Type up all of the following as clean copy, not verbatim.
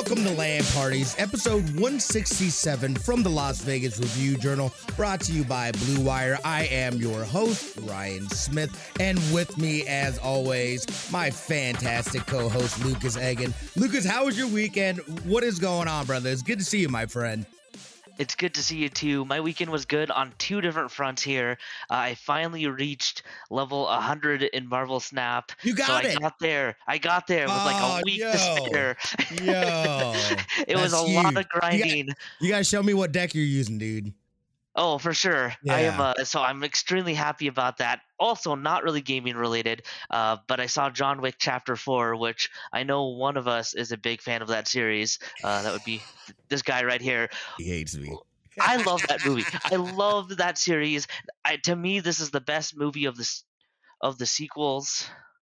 Welcome to Land Parties, episode 167 from the Las Vegas Review Journal, brought to you by Blue Wire. I am your host, Ryan Smith, and with me, as always, my fantastic co-host, Lucas Egan. Lucas, how was your weekend? What is going on, brother? It's good to see you, my friend. It's good to see you too. My weekend was good on two different fronts here. I finally reached level 100 in Marvel Snap. You got it. I got there with like a week to spare. It was a lot of grinding. You gotta show me what deck you're using, dude. Oh, for sure. Yeah. I am. So I'm extremely happy about that. Also, not really gaming related, but I saw John Wick Chapter 4, which I know one of us is a big fan of that series. That would be this guy right here. He hates me. I love that movie. I love that series. To me, this is the best movie of the sequels,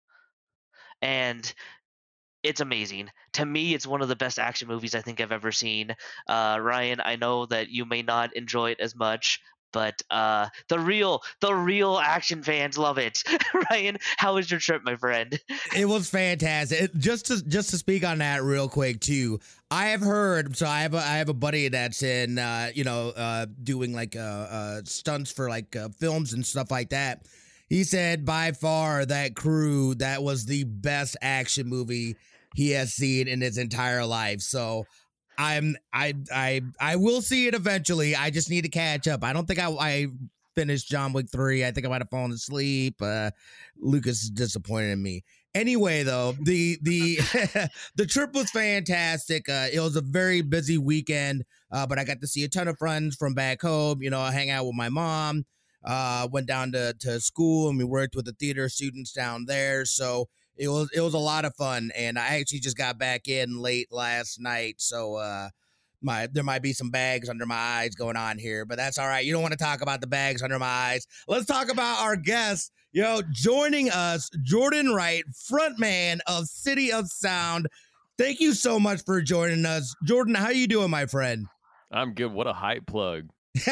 and it's amazing. To me, it's one of the best action movies I think I've ever seen. Ryan, I know that you may not enjoy it as much, but the real action fans love it. Ryan, how was your trip, my friend? It was fantastic. Just to speak on that real quick too. I have heard. So I have a buddy that's in doing like stunts for like films and stuff like that. He said by far that Crew, that was the best action movie he has seen in his entire life. So I will see it eventually. I just need to catch up. I don't think I finished John Wick 3. I think I might have fallen asleep. Lucas is disappointed in me. Anyway, though, the the trip was fantastic. It was a very busy weekend, but I got to see a ton of friends from back home. You know, I hang out with my mom. Went down to school and we worked with the theater students down there. So it was a lot of fun. And I actually just got back in late last night. So there might be some bags under my eyes going on here, but that's all right. You don't want to talk about the bags under my eyes. Let's talk about our guest. Joining us, Jordan Wright, frontman of City of Sound. Thank you so much for joining us. Jordan, how you doing, my friend? I'm good. What a hype plug.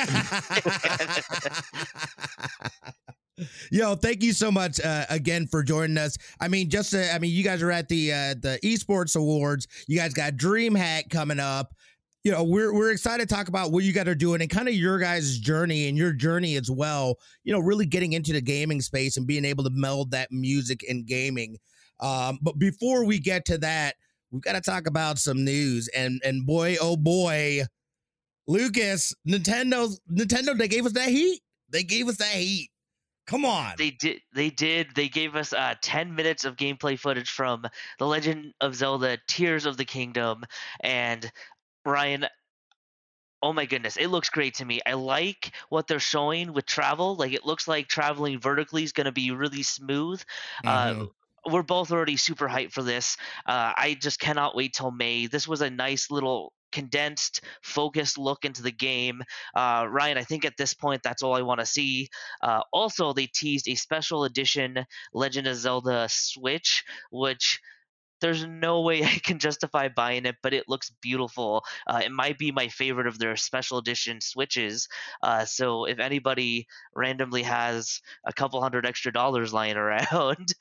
Yo, thank you so much again for joining us. You guys are at the Esports Awards. You guys got DreamHack coming up. We're excited to talk about what you guys are doing and kind of your guys' journey and your journey as well. Really getting into the gaming space and being able to meld that music and gaming. But before we get to that, we've got to talk about some news. And boy, oh boy, Lucas, Nintendo, they gave us that heat. Come on. They did. They gave us 10 minutes of gameplay footage from The Legend of Zelda Tears of the Kingdom. And Ryan, oh my goodness, it looks great to me. I like what they're showing with travel. Like, it looks like traveling vertically is going to be really smooth. We're both already super hyped for this. I just cannot wait till May. This was a nice little condensed, focused look into the game. Ryan, I think at this point, that's all I want to see. Also, they teased a special edition Legend of Zelda Switch, which there's no way I can justify buying it, but it looks beautiful. It might be my favorite of their special edition Switches. So if anybody randomly has a couple $100 extra lying around,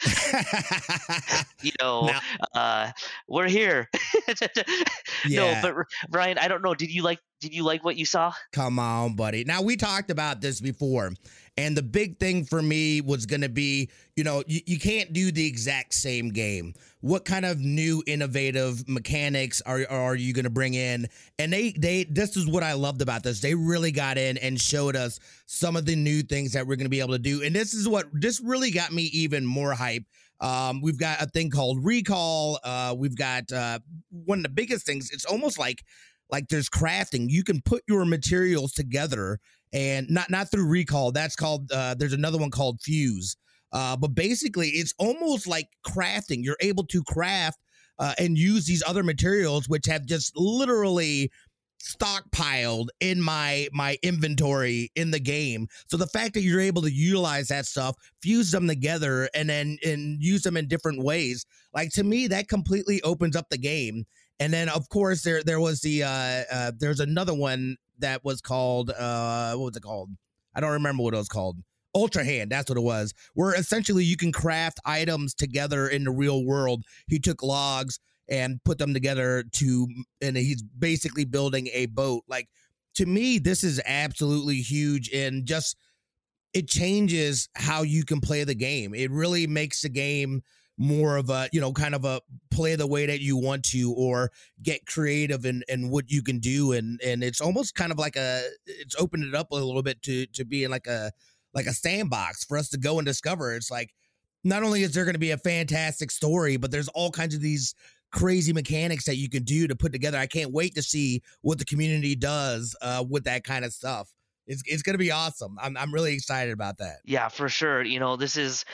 we're here. Yeah. No, but Ryan, I don't know. Did you like what you saw? Come on, buddy. Now, we talked about this before, and the big thing for me was going to be, you can't do the exact same game. What kind of new innovative mechanics are you going to bring in? And this is what I loved about this. They really got in and showed us some of the new things that we're going to be able to do. And this really got me even more hype. We've got a thing called Recall. We've got one of the biggest things. It's almost like there's crafting. You can put your materials together, and not through Recall. That's called there's another one called Fuse. But basically it's almost like crafting. You're able to craft and use these other materials, which have just literally stockpiled in my inventory in the game. So the fact that you're able to utilize that stuff, fuse them together, and use them in different ways, like, to me, that completely opens up the game. And then, of course, there was there's another one that was called what was it called? I don't remember what it was called. Ultra Hand, that's what it was, where essentially you can craft items together in the real world. He took logs and put them together and he's basically building a boat. Like, to me, this is absolutely huge, and just it changes how you can play the game. It really makes the game more of a, kind of a play the way that you want to, or get creative in what you can do. And it's almost kind of like it's opened it up a little bit to being like a sandbox for us to go and discover. It's like, not only is there going to be a fantastic story, but there's all kinds of these crazy mechanics that you can do to put together. I can't wait to see what the community does with that kind of stuff. It's going to be awesome. I'm really excited about that. Yeah, for sure. This is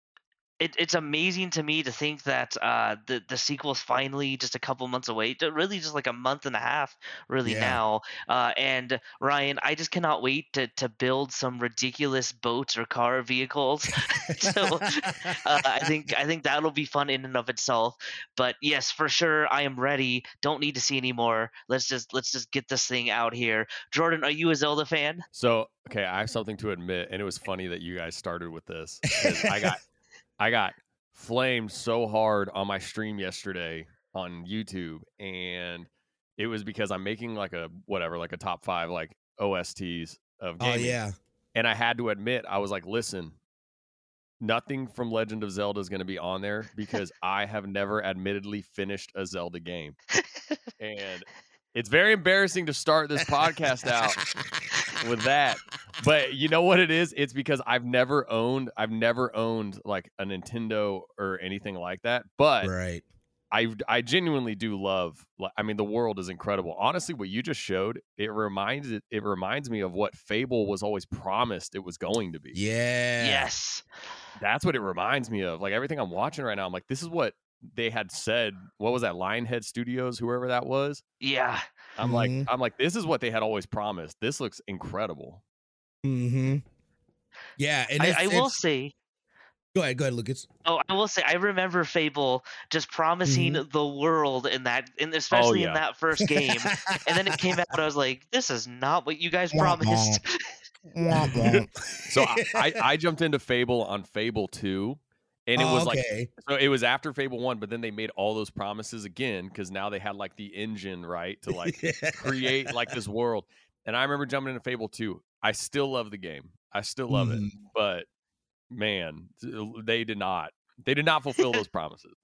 it's amazing to me to think that the sequel's finally just a couple months away. Really, just like a month and a half, really Yeah. now. And Ryan, I just cannot wait to build some ridiculous boats or car vehicles. So I think that'll be fun in and of itself. But yes, for sure, I am ready. Don't need to see any more. Let's just get this thing out here. Jordan, are you a Zelda fan? So, okay, I have something to admit, and it was funny that you guys started with this. 'Cause I got flamed so hard on my stream yesterday on YouTube, and it was because I'm making like a top 5 like OSTs of gaming. Oh yeah. And I had to admit, I was like, listen, nothing from Legend of Zelda is going to be on there because I have never admittedly finished a Zelda game. And it's very embarrassing to start this podcast out with that. But you know what it is? It's because I've never owned like a Nintendo or anything like that. But Right. I genuinely do love. I mean, the world is incredible. Honestly, what you just showed, it reminds me of what Fable was always promised it was going to be. Yeah. Yes. That's what it reminds me of. Like everything I'm watching right now, I'm like, this is what they had said. What was that? Lionhead Studios, whoever that was. Yeah. I'm like, this is what they had always promised. This looks incredible. Mm-hmm. Yeah, and I will say. Go ahead, Lucas. Oh, I will say, I remember Fable just promising the world in especially in that first game, and then it came out, and I was like, "This is not what you guys promised." So I jumped into Fable on Fable 2, and it was so it was after Fable 1, but then they made all those promises again because now they had like the engine right to like create like this world. And I remember jumping into Fable 2. I still love the game. I still love it, but man, they did not fulfill those promises.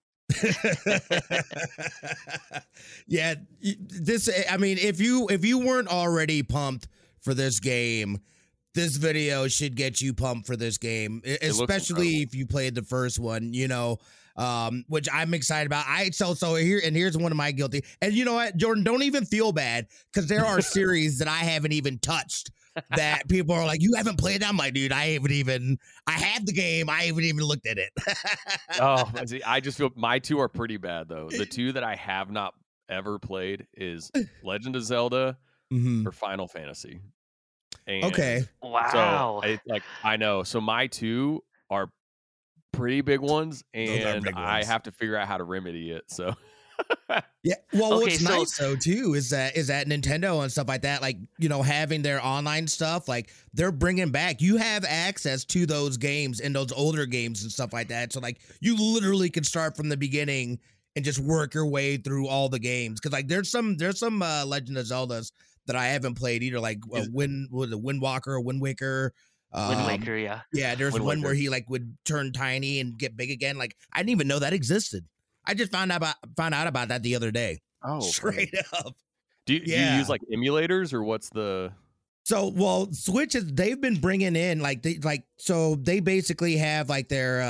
Yeah, I mean, if you weren't already pumped for this game, this video should get you pumped for this game, especially if you played the first one, which I'm excited about. Here's one of my guilty. And you know what, Jordan, don't even feel bad because there are series that I haven't even touched that people are like, you haven't played that? I'm like, dude, I have the game. I haven't even looked at it. Oh, see, I just feel my 2 are pretty bad though. The 2 that I have not ever played is Legend of Zelda or Final Fantasy. And okay. Wow. So I know. So my 2 are pretty big ones, and I have to figure out how to remedy it. So yeah. Well, what's nice though too is that Nintendo and stuff like that, like, having their online stuff, like they're bringing back. You have access to those games and those older games and stuff like that. So like you literally can start from the beginning and just work your way through all the games. Because like there's some Legend of Zeldas that I haven't played either, like Wind Waker or Wind Waker. Wind Waker, yeah. Yeah, there's one where he like would turn tiny and get big again. Like I didn't even know that existed. I just found out about that the other day. Oh, straight up. Do you use like emulators or what's the? So, Switch they've been bringing in they basically have like their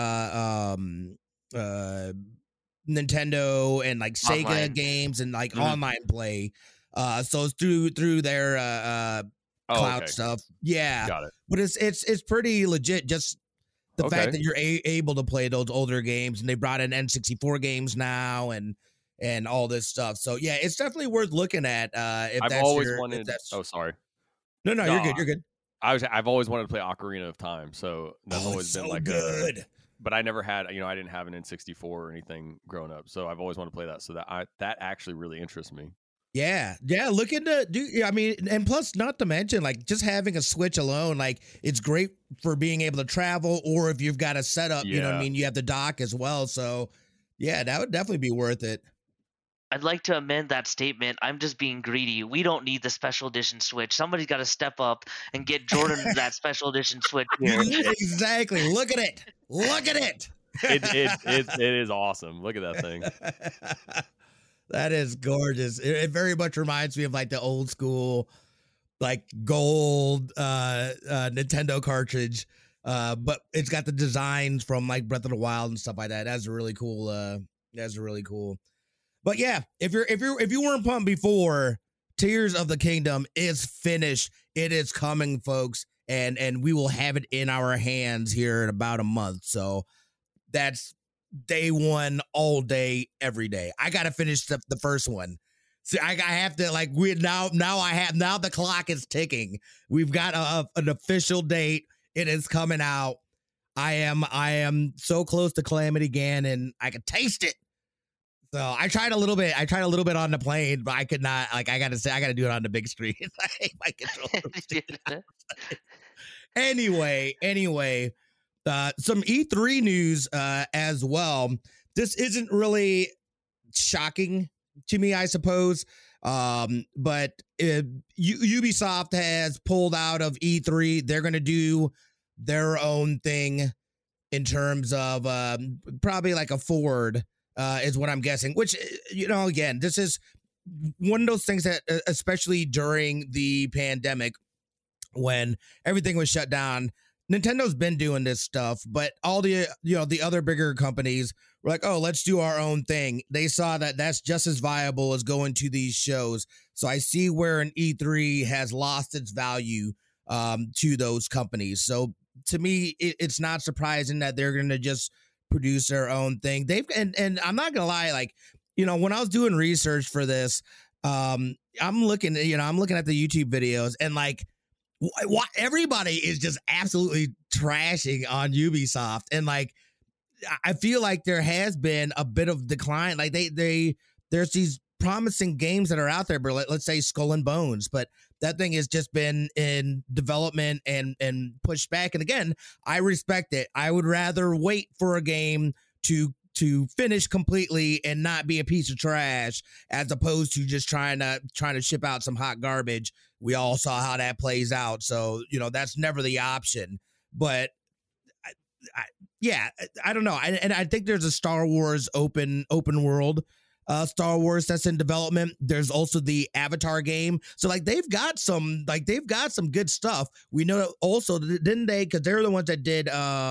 Nintendo and like Sega online games and like online play. So it's through their cloud stuff. Yeah. Got it. But it's pretty legit. Just the fact that you're able to play those older games, and they brought in N64 games now and all this stuff. So yeah, it's definitely worth looking at. I've always wanted. Oh, sorry. No, you're good. You're good. I've always wanted to play Ocarina of Time, so that's always been like good. But I never had, I didn't have an N64 or anything growing up, so I've always wanted to play that. So that actually really interests me. Yeah. Look into and plus, not to mention, like just having a Switch alone, like it's great for being able to travel, or if you've got a setup, you know what I mean, you have the dock as well. So yeah, that would definitely be worth it. I'd like to amend that statement. I'm just being greedy. We don't need the special edition Switch. Somebody's got to step up and get Jordan that special edition Switch here. Exactly. Look at it. Look at it. It is awesome. Look at that thing. That is gorgeous. It very much reminds me of like the old school, like gold Nintendo cartridge. But it's got the designs from like Breath of the Wild and stuff like that. That's really cool. That's really cool. But yeah, if you weren't pumped before, Tears of the Kingdom is finished. It is coming, folks, and we will have it in our hands here in about a month. So that's day one, all day, every day. I gotta finish the first one. So I have to like now the clock is ticking. We've got an official date. It is coming out. I am so close to Calamity Ganon. I can taste it. So I tried a little bit on the plane, but I could not. Like I gotta do it on the big screen. I hate my controller. Anyway, some E3 news as well. This isn't really shocking to me, I suppose. But Ubisoft has pulled out of E3. They're going to do their own thing in terms of probably like a Ford is what I'm guessing, which, again, this is one of those things that, especially during the pandemic, when everything was shut down, Nintendo's been doing this stuff, but all the other bigger companies were like, oh, let's do our own thing. They saw that that's just as viable as going to these shows. So I see where an E3 has lost its value to those companies. So to me, it's not surprising that they're going to just produce their own thing. And I'm not going to lie, like, when I was doing research for this, I'm looking at the YouTube videos, and like, what everybody is just absolutely trashing on Ubisoft, and like I feel like there has been a bit of decline. Like there's these promising games that are out there, but let's say Skull and Bones, but that thing has just been in development and pushed back. And again, I respect it. I would rather wait for a game to finish completely and not be a piece of trash, as opposed to just trying to ship out some hot garbage. We all saw how that plays out. So, that's never the option. But I don't know. I think there's a Star Wars open world Star Wars that's in development. There's also the Avatar game. So like they've got some good stuff. We know also, didn't they? Because they're the ones that did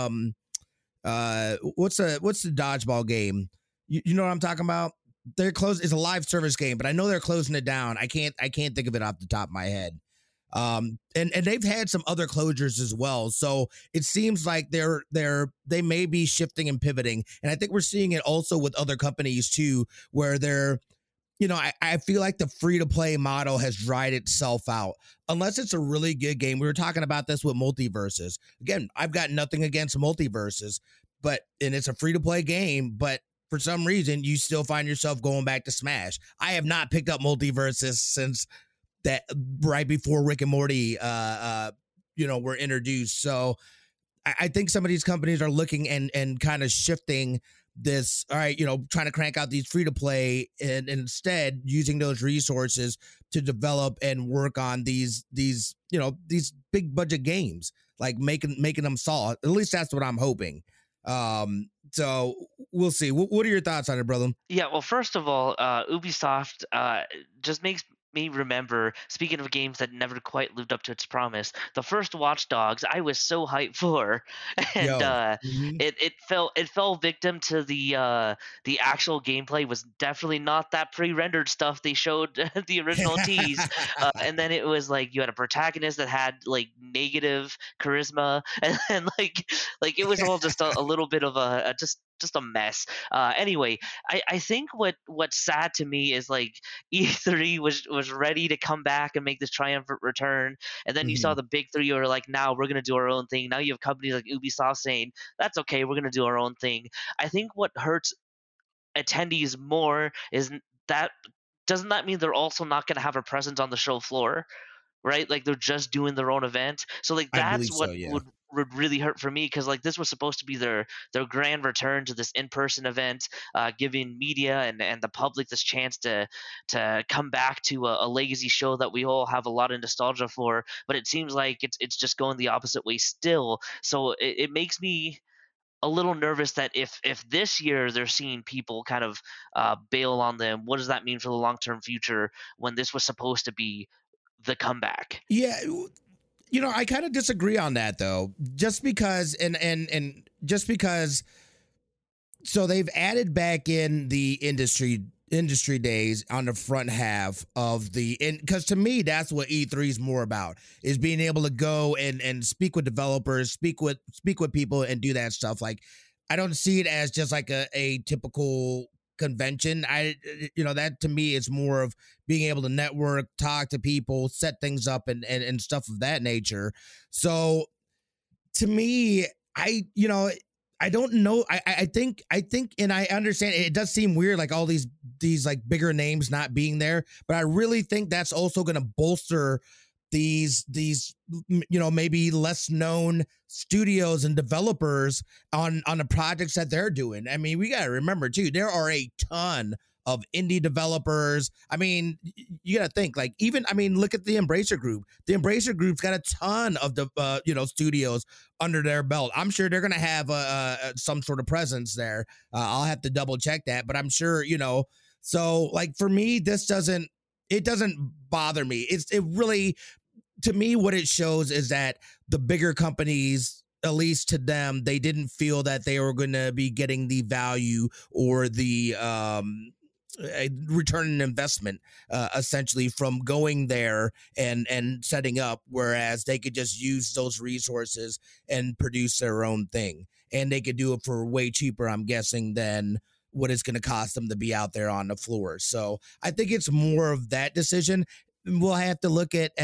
what's the dodgeball game? You know what I'm talking about? They're close. It's a live service game, but I know they're closing it down. I can't think of it off the top of my head. And they've had some other closures as well. So it seems like they may be shifting and pivoting. And I think we're seeing it also with other companies too, where they're, I feel like the free to play model has dried itself out unless it's a really good game. We were talking about this with Multiverses. Again, I've got nothing against Multiverses, and it's a free to play game, but for some reason you still find yourself going back to Smash. I have not picked up Multiverses since that right before Rick and Morty, were introduced. So I think some of these companies are looking and kind of shifting this. All right, trying to crank out these free to play and instead using those resources to develop and work on these big budget games, like making them solid. At least that's what I'm hoping. So we'll see. What are your thoughts on it, brother? Yeah, well, first of all, Ubisoft just makes me remember, speaking of games that never quite lived up to its promise, the first Watch Dogs I was so hyped for, and it fell victim to the actual gameplay was definitely not that pre-rendered stuff they showed the original tease, and then it was like you had a protagonist that had like negative charisma, and like it was all just a little bit of a just a mess. Anyway, I think what's sad to me is like E3 was ready to come back and make this triumphant return, and then you saw the big three who are like, now we're gonna do our own thing. Now you have companies like Ubisoft saying that's okay, we're gonna do our own thing. I think what hurts attendees more is that doesn't that mean they're also not gonna have a presence on the show floor, right? Like they're just doing their own event. So like that's what would really hurt for me, because like this was supposed to be their grand return to this in-person event, giving media and the public this chance to come back to a legacy show that we all have a lot of nostalgia for. But it seems like it's just going the opposite way still. So it makes me a little nervous that if this year they're seeing people kind of bail on them, what does that mean for the long-term future when this was supposed to be the comeback? Yeah, I kind of disagree on that though. Just because and just because so they've added back in the industry days on the front half of the, and because to me that's what E3 is more about, is being able to go and speak with developers, speak with people and do that stuff. Like I don't see it as just like a typical convention. That to me is more of being able to network, talk to people, set things up and stuff of that nature. So to me, I don't know. I think, and I understand it does seem weird, like all these like bigger names not being there, but I really think that's also going to bolster these maybe less known studios and developers on the projects that they're doing. I mean, we got to remember too, there are a ton of indie developers. I mean, you got to think like look at the Embracer Group. The Embracer Group's got a ton of the studios under their belt. I'm sure they're going to have some sort of presence there. I'll have to double check that, but I'm sure, so like for me, it doesn't bother me. It really, to me, what it shows is that the bigger companies, at least to them, they didn't feel that they were going to be getting the value or the return on investment essentially from going there and setting up, whereas they could just use those resources and produce their own thing, and they could do it for way cheaper, I'm guessing, than what it's going to cost them to be out there on the floor. So I think it's more of that decision. We'll have to look at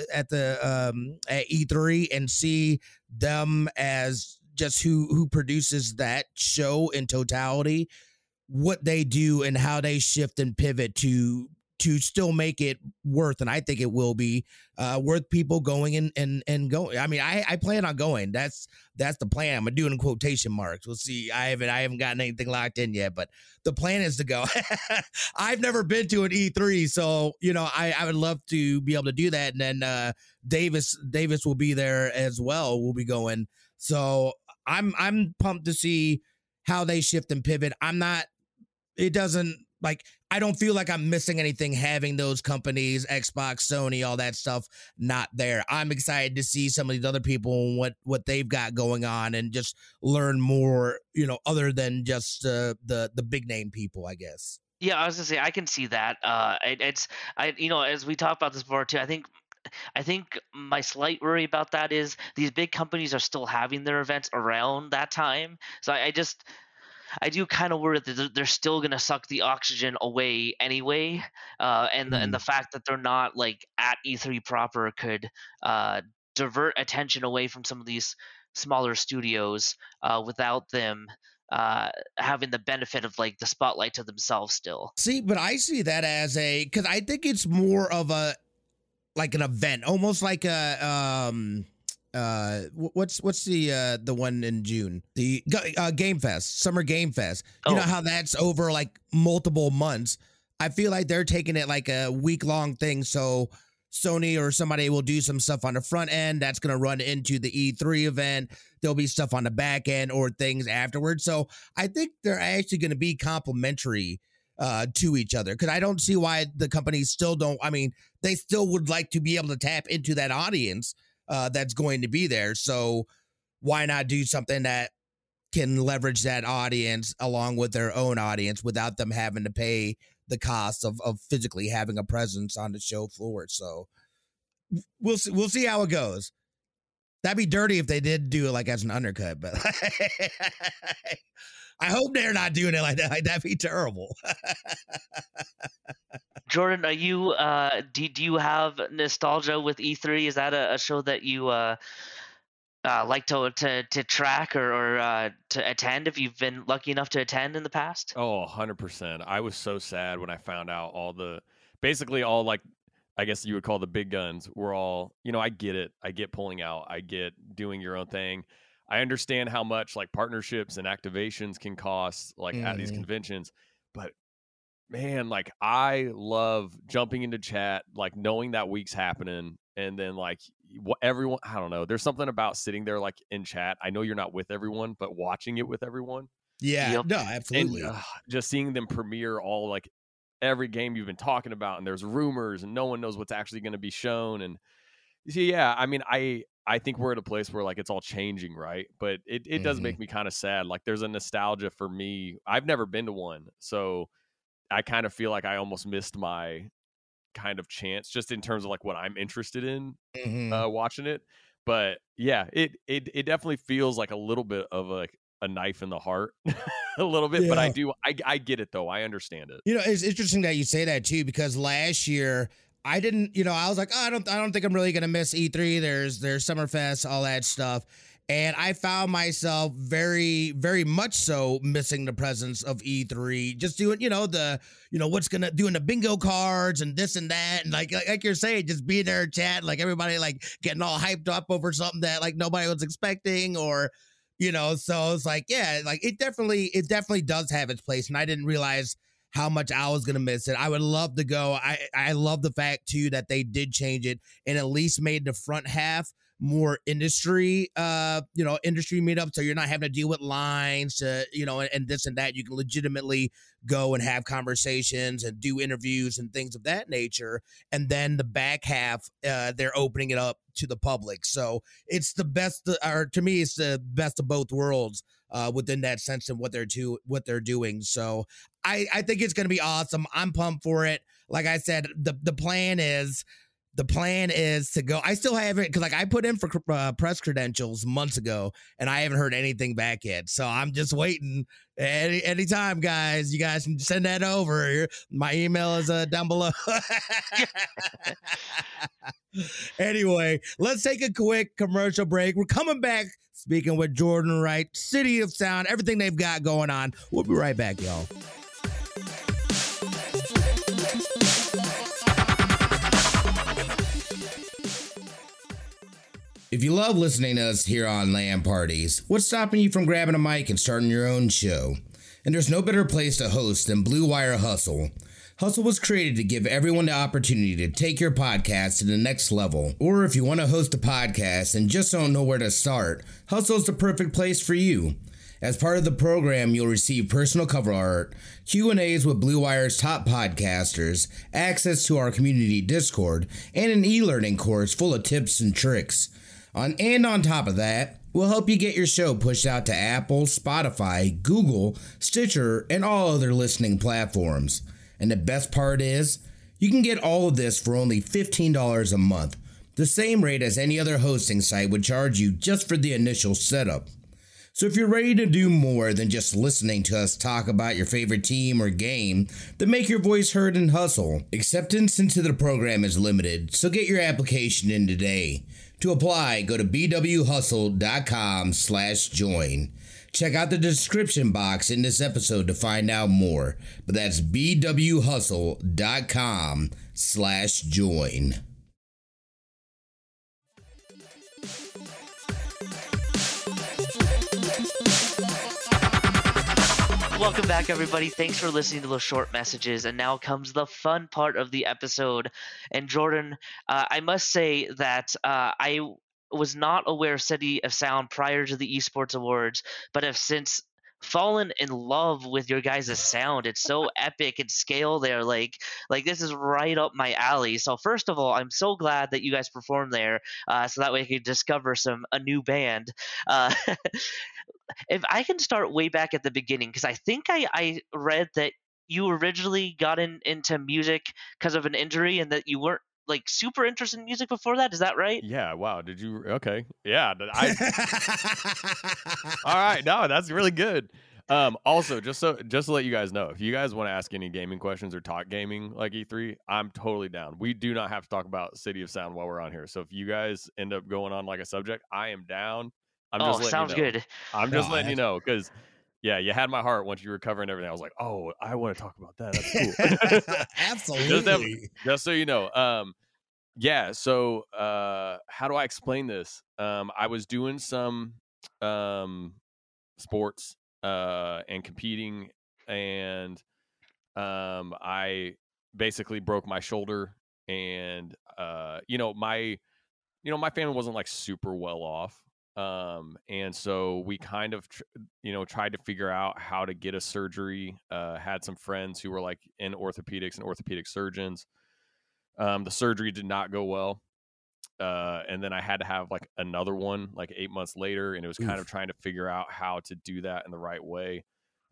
E3 and see them as just who produces that show in totality, what they do and how they shift and pivot to still make it worth. And I think it will be worth people going and going. I mean, I plan on going. That's the plan. I'm doing quotation marks. We'll see. I haven't gotten anything locked in yet, but the plan is to go. I've never been to an E3, so I would love to be able to do that. And then Davis will be there as well. We'll be going. So I'm pumped to see how they shift and pivot. It doesn't, like, I don't feel like I'm missing anything having those companies, Xbox, Sony, all that stuff, not there. I'm excited to see some of these other people and what they've got going on and just learn more, other than just the big name people, I guess. Yeah, I was gonna say I can see that. As we talked about this before too, I think my slight worry about that is these big companies are still having their events around that time. So I do kind of worry that they're still going to suck the oxygen away anyway. And the fact that they're not like at E3 proper could divert attention away from some of these smaller studios without them having the benefit of like the spotlight to themselves still. See, but I see that as because I think it's more of an event, almost like a what's the one in June, the Game Fest, Summer Game Fest. You know how that's over like multiple months. I feel like they're taking it like a week-long thing, so Sony or somebody will do some stuff on the front end that's going to run into the E3 event. There'll be stuff on the back end or things afterwards. So I think they're actually going to be complementary to each other, because I don't see why the companies still don't. I mean, they still would like to be able to tap into that audience that's going to be there. So why not do something that can leverage that audience along with their own audience without them having to pay the cost of physically having a presence on the show floor? So we'll see how it goes. That'd be dirty if they did do it like as an undercut, but I hope they're not doing it like that. Like, that'd be terrible. Jordan, are you do you have nostalgia with E3? Is that a show that you like to track or to attend, if you've been lucky enough to attend in the past? Oh, 100%. I was so sad when I found out basically all, like, I guess you would call the big guns were all, I get it. I get pulling out. I get doing your own thing. I understand how much like partnerships and activations can cost like at these conventions, but man, like I love jumping into chat, like knowing that week's happening, and then like everyone, I don't know, there's something about sitting there like in chat. I know you're not with everyone, but watching it with everyone. Yeah, Yep. no, absolutely. And just seeing them premiere all like every game you've been talking about, and there's rumors and no one knows what's actually going to be shown. And yeah, I mean, I think we're at a place where like it's all changing, right? But it does make me kind of sad. Like there's a nostalgia for me. I've never been to one, so I kind of feel like I almost missed my kind of chance just in terms of like what I'm interested in watching it. But yeah, it definitely feels like a little bit of like a knife in the heart a little bit, but I get it though. I understand it. You know, it's interesting that you say that too, because last year I didn't, you know, I was like, oh, I don't think I'm really going to miss E3. There's Summerfest, all that stuff. And I found myself very, very much so missing the presence of E3, just doing, what's going to doing the bingo cards and this and that. And like you're saying, just being there and chat, like everybody like getting all hyped up over something that like nobody was expecting or, so it's like, yeah, like it definitely does have its place. And I didn't realize how much I was going to miss it. I would love to go. I love the fact too, that they did change it and at least made the front half more industry meetup. So you're not having to deal with lines to, and this and that. You can legitimately go and have conversations and do interviews and things of that nature. And then the back half, they're opening it up to the public. So it's the best, or to me, it's the best of both worlds within that sense and what they're doing. So I think it's going to be awesome. I'm pumped for it. Like I said, the plan is to go. I still haven't, because like I put in for press credentials months ago and I haven't heard anything back yet. So I'm just waiting. Anytime, guys, you guys can send that over. My email is down below. Anyway, let's take a quick commercial break. We're coming back speaking with Jordan Wright, City of Sound, everything they've got going on. We'll be right back, y'all. If you love listening to us here on LAN Parties, what's stopping you from grabbing a mic and starting your own show? And there's no better place to host than Blue Wire Hustle. Hustle was created to give everyone the opportunity to take your podcast to the next level. Or if you want to host a podcast and just don't know where to start, Hustle is the perfect place for you. As part of the program, you'll receive personal cover art, Q&As with Blue Wire's top podcasters, access to our community Discord, and an e-learning course full of tips and tricks. On top of that, we'll help you get your show pushed out to Apple, Spotify, Google, Stitcher, and all other listening platforms. And the best part is, you can get all of this for only $15 a month, the same rate as any other hosting site would charge you just for the initial setup. So if you're ready to do more than just listening to us talk about your favorite team or game, then make your voice heard and hustle. Acceptance into the program is limited, so get your application in today. To apply, go to bwhustle.com/join. Check out the description box in this episode to find out more, but that's bwhustle.com/join. Welcome back, everybody. Thanks for listening to those short messages. And now comes the fun part of the episode. And Jordan, I must say that I was not aware of City of Sound prior to the Esports Awards, but have since fallen in love with your guys' sound. It's so epic in scale there. Like this is right up my alley. So first of all, I'm so glad that you guys performed there, so that way I could discover a new band. If I can start way back at the beginning, because I think I read that you originally got into music because of an injury and that you weren't like super interested in music before that. Is that right? Yeah. Wow. Did you? Okay. Yeah. All right. No, that's really good. Also, just to let you guys know, if you guys want to ask any gaming questions or talk gaming like E3, I'm totally down. We do not have to talk about City of Sound while we're on here. So if you guys end up going on like a subject, I am down. I'm just letting sounds you know. Good. I'm just letting you know, because yeah, you had my heart once you were covering everything. I was like, oh, I want to talk about that. That's cool. Absolutely. Just so you know. Yeah. So, how do I explain this? I was doing some sports and competing, and I basically broke my shoulder, and my family wasn't like super well off. And so we kind of tried to figure out how to get a surgery. Had some friends who were like in orthopedics and orthopedic surgeons. The surgery did not go well. And then I had to have like another one like 8 months later, and it was kind of Oof. trying to figure out how to do that in the right way.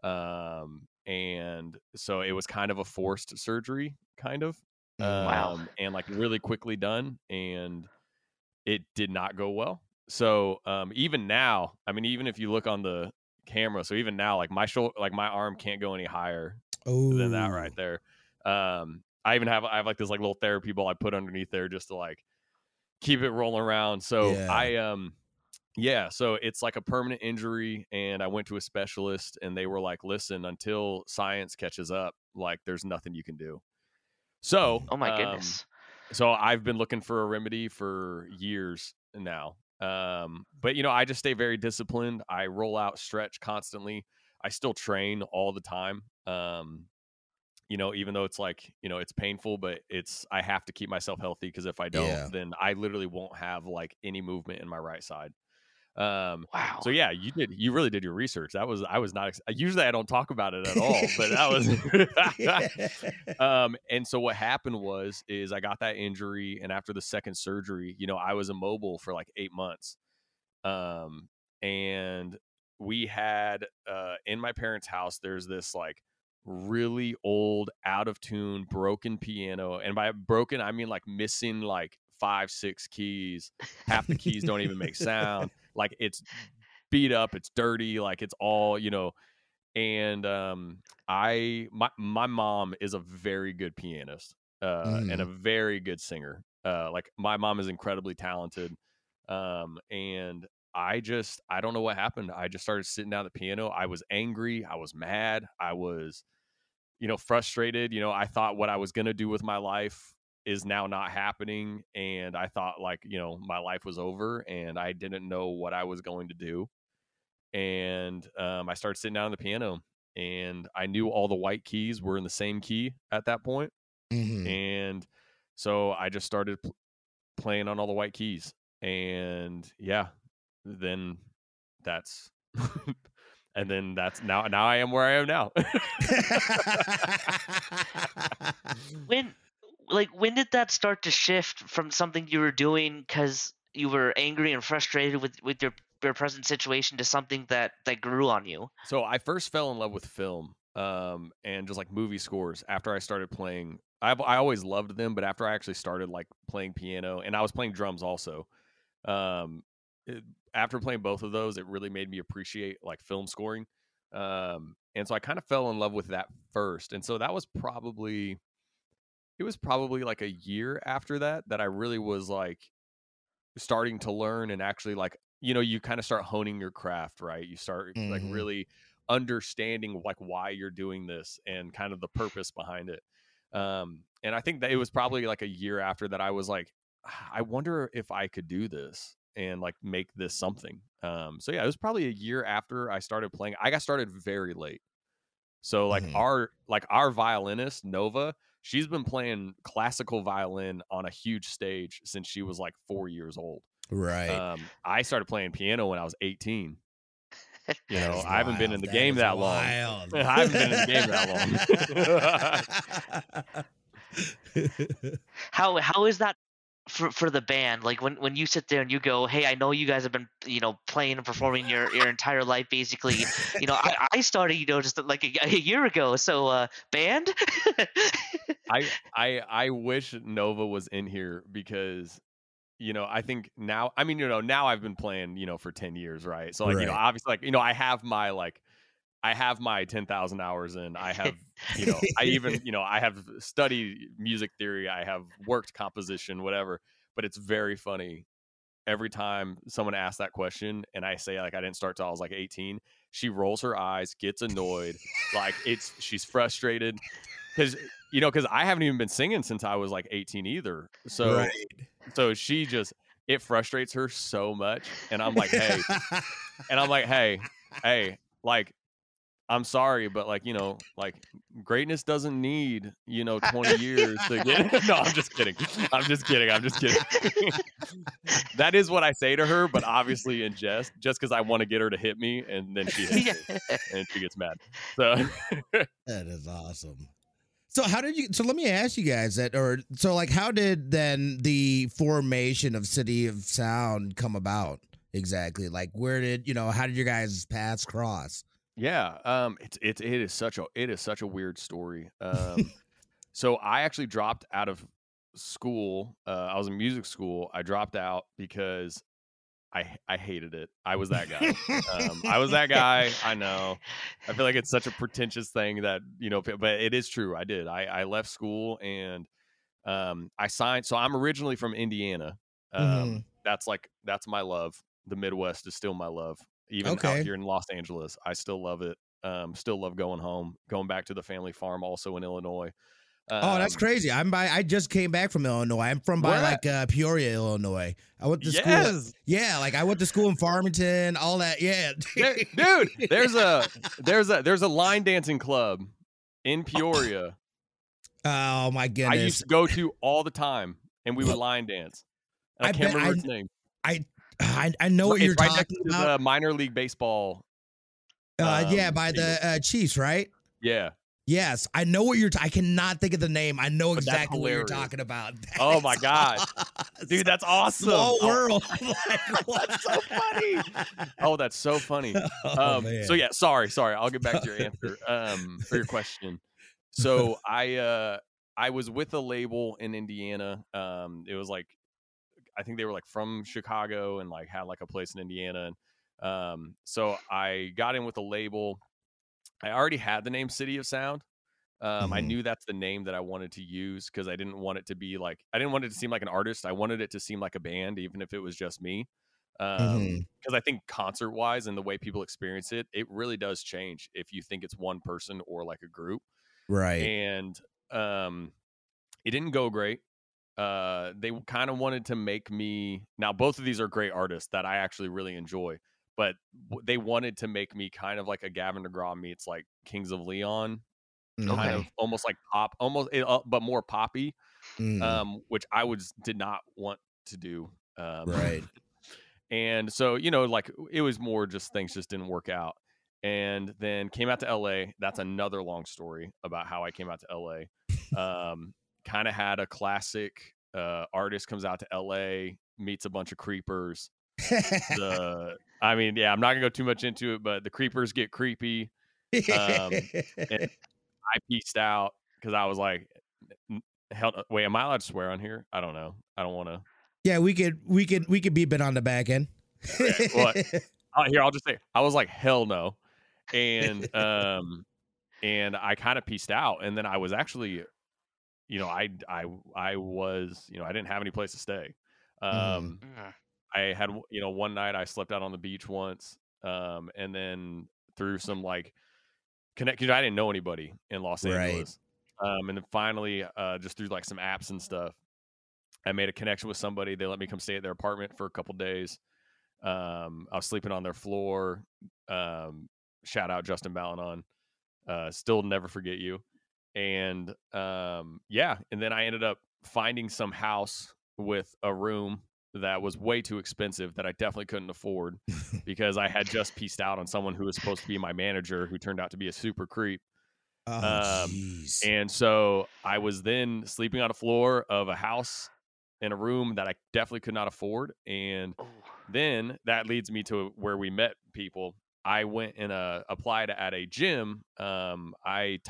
And so it was kind of a forced surgery, kind of, Wow. and like really quickly done, and it did not go well. So even now, I mean, even if you look on the camera, so even now, like my shoulder, like my arm can't go any higher than that Oh, right there. I have like this like little therapy ball I put underneath there just to like keep it rolling around. So yeah. yeah, so it's like a permanent injury, and I went to a specialist, and they were like, listen, until science catches up, like there's nothing you can do. So Oh my goodness. so I've been looking for a remedy for years now. But I just stay very disciplined. I roll out, stretch constantly. I still train all the time. Even though it's like, it's painful, but I have to keep myself healthy, because if I don't, Yeah. then I literally won't have like any movement in my right side. So Wow. yeah, you really did your research. I was not, usually I don't talk about it at all, but that was, and so what happened is I got that injury, and after the second surgery, I was immobile for like 8 months. And we had, in my parents' house, there's this like really old, out of tune, broken piano. And by broken, I mean like missing like 5-6 keys. Half the keys don't even make sound. Like it's beat up, it's dirty, like it's all, and my mom is a very good pianist, and a Mhm. very good singer. Like my mom is incredibly talented. And I don't know what happened. I just started sitting down at the piano. I was angry, I was mad, I was, frustrated. I thought what I was going to do with my life is now not happening, and I thought like, my life was over, and I didn't know what I was going to do. And I started sitting down on the piano, and I knew all the white keys were in the same key at that point. Mhm. And so I just started playing on all the white keys, and yeah, then that's and then that's now I am where I am now. When when did that start to shift from something you were doing because you were angry and frustrated with your present situation to something that grew on you? So I first fell in love with film, and just like movie scores after I started playing. I always loved them, but after I actually started like playing piano, and I was playing drums also, um, it, after playing both of those, it really made me appreciate like film scoring. And so I kind of fell in love with that first, and so that was probably it was probably like a year after that I really was like starting to learn, and actually like, you kind of start honing your craft, right? You start like Mhm. really understanding like why you're doing this, and kind of the purpose behind it. And I think that it was probably like a year after that I was like, I wonder if I could do this and like make this something. So yeah, it was probably a year after I started playing. I got started very late. So Mhm. like our violinist Nova, she's been playing classical violin on a huge stage since she was like 4 years old. Right. I started playing piano when I was 18. That is I haven't been in wild. the That game is that long. wild. I haven't been in the game that long. How is that for the band? Like when you sit there and you go, "Hey, I know you guys have been playing and performing your entire life, basically." I started just like a year ago. So band. I wish Nova was in here, because I think now, I mean, now I've been playing, for 10 years, right? So like, Right. obviously like, I have my 10,000 hours in. I have, I even, I have studied music theory. I have worked composition, whatever. But it's very funny. Every time someone asks that question and I say like I didn't start till I was like 18, she rolls her eyes, gets annoyed, like she's frustrated. because I haven't even been singing since I was like 18 either. So Right. so she just, it frustrates her so much, and I'm like, hey, like, I'm sorry, but like, like greatness doesn't need, 20 years to get. No, I'm just kidding. I'm just kidding. That is what I say to her, but obviously in jest, just because I want to get her to hit me, and then she hits me, and she gets mad. So That is awesome. So so let me ask you guys how did then the formation of City of Sound come about exactly? Like how did your guys' paths cross? yeah, it is such a weird story. So I actually dropped out of school. I was in music school. I dropped out because I hated it. I was that guy. I was that guy. I know. I feel like it's such a pretentious thing that, but it is true. I did. I left school, and I signed. So I'm originally from Indiana. That's my love. The Midwest is still my love. Even out here in Los Angeles, I still love it. Still love going home, going back to the family farm, also in Illinois. Oh, that's crazy. I just came back from Illinois. I'm from Peoria, Illinois. I went to school. Yeah, like I went to school in Farmington, all that. Yeah. Dude, there's a line dancing club in Peoria. Oh my goodness. I used to go to all the time, and we would line dance. And I can't remember its name. I know what you're right talking next to about. the minor league baseball. Yeah, by the Chiefs, right? Yeah. Yes, I know what I cannot think of the name. I know exactly what you're talking about. Oh my god, dude, that's awesome! Small world. That's so funny. Oh, that's so funny. So yeah, sorry. I'll get back to your answer. For your question. So I was with a label in Indiana. It was like, I think they were like from Chicago and like had like a place in Indiana. And so I got in with a label. I already had the name City of Sound. I knew that's the name that I wanted to use because I didn't want it to be like, I didn't want it to seem like an artist. I wanted it to seem like a band, even if it was just me. Because I think concert wise and the way people experience it, it really does change if you think it's one person or like a group. Right. And it didn't go great. They kind of wanted to make me, now both of these are great artists that I actually really enjoy, but they wanted to make me kind of like a Gavin DeGraw meets like Kings of Leon, kind of almost like pop, but more poppy, which I did not want to do. Right. And so, like it was more just things just didn't work out. And then came out to LA. That's another long story about how I came out to LA. Kind of had a classic artist comes out to LA, meets a bunch of creepers. I'm not gonna go too much into it, but the creepers get creepy. And I pieced out because I was like, wait, am I allowed to swear on here? I don't know. I don't want to. Yeah, we could beep it on the back end. Okay, well, here, I'll just say, I was like, hell no. And and I kind of pieced out, and then I was actually, I was, I didn't have any place to stay. I had, one night I slept out on the beach once, and then through some like connect, I didn't know anybody in Los Angeles, and then finally, just through like some apps and stuff, I made a connection with somebody. They let me come stay at their apartment for a couple days. I was sleeping on their floor. Shout out Justin Balanon. Still never forget you. And and then I ended up finding some house with a room that was way too expensive that I definitely couldn't afford because I had just pieced out on someone who was supposed to be my manager, who turned out to be a super creep. And so I was then sleeping on a floor of a house in a room that I definitely could not afford. And then that leads me to where we met people. I went and applied at a gym. It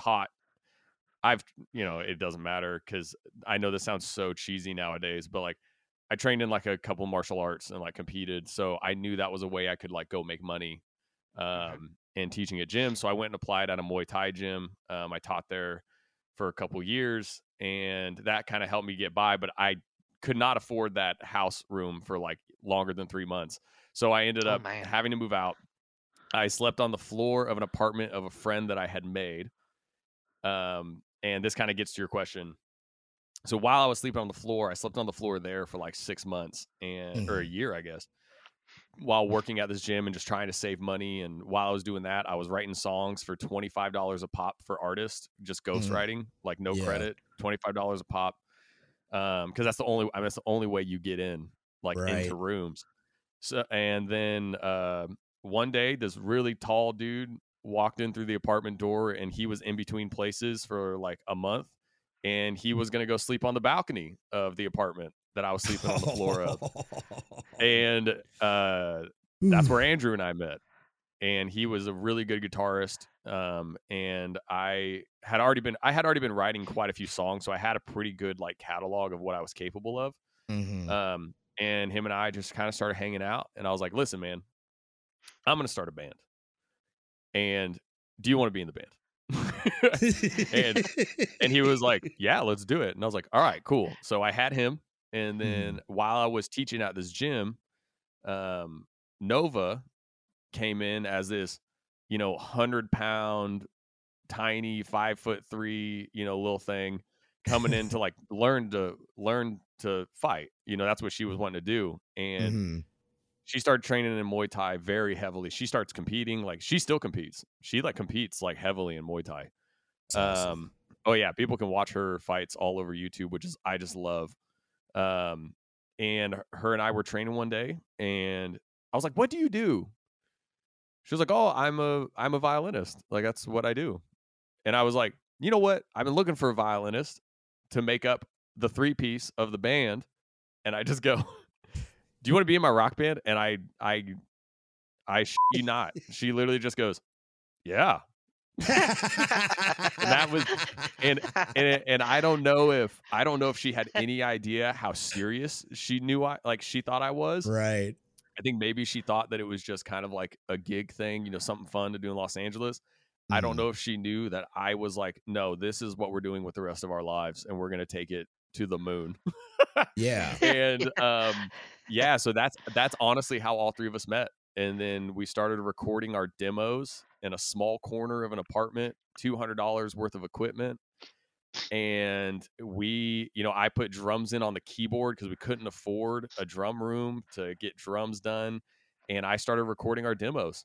doesn't matter because I know this sounds so cheesy nowadays, but like I trained in like a couple martial arts and like competed. So I knew that was a way I could like go make money in teaching at gym. So I went and applied at a Muay Thai gym. I taught there for a couple years, and that kind of helped me get by, but I could not afford that house room for like longer than 3 months. So I ended up having to move out. I slept on the floor of an apartment of a friend that I had made. and this kind of gets to your question. So while I was sleeping on the floor, I slept on the floor there for like 6 months or a year, I guess, while working at this gym and just trying to save money. And while I was doing that, I was writing songs for $25 a pop for artists, just ghostwriting, like no credit, $25 a pop. Cause that's the only way you get in, like into rooms. So, and then, one day this really tall dude walked in through the apartment door, and he was in between places for like a month, and he was going to go sleep on the balcony of the apartment that I was sleeping on the floor of. And that's where Andrew and I met. And he was a really good guitarist. And I had already been writing quite a few songs, so I had a pretty good like catalog of what I was capable of. And him and I just kind of started hanging out, and I was like, listen, man, I'm going to start a band. And do you want to be in the band? and he was like, yeah, let's do it. And I was like, all right, cool. So I had him. And then while I was teaching at this gym, Nova came in as this, 100-pound, tiny 5'3", little thing coming in to like learn to fight. That's what she was wanting to do. And she started training in Muay Thai very heavily. She starts competing. Like, she still competes. She like competes like heavily in Muay Thai. Awesome. Oh yeah, people can watch her fights all over YouTube, which is I just love. And her and I were training one day, and I was like, "What do you do?" She was like, "Oh, I'm a violinist. Like, that's what I do." And I was like, "You know what? I've been looking for a violinist to make up the 3-piece of the band." And I just go, "Do you want to be in my rock band?" And I shit you not. She literally just goes, "Yeah." And that was and I don't know if she had any idea how serious she thought I was. Right. I think maybe she thought that it was just kind of like a gig thing, something fun to do in Los Angeles. I don't know if she knew that I was like, no, this is what we're doing with the rest of our lives, and we're going to take it to the moon. Yeah. And so that's honestly how all three of us met. And then we started recording our demos in a small corner of an apartment, $200 worth of equipment. And I put drums in on the keyboard because we couldn't afford a drum room to get drums done. And I started recording our demos.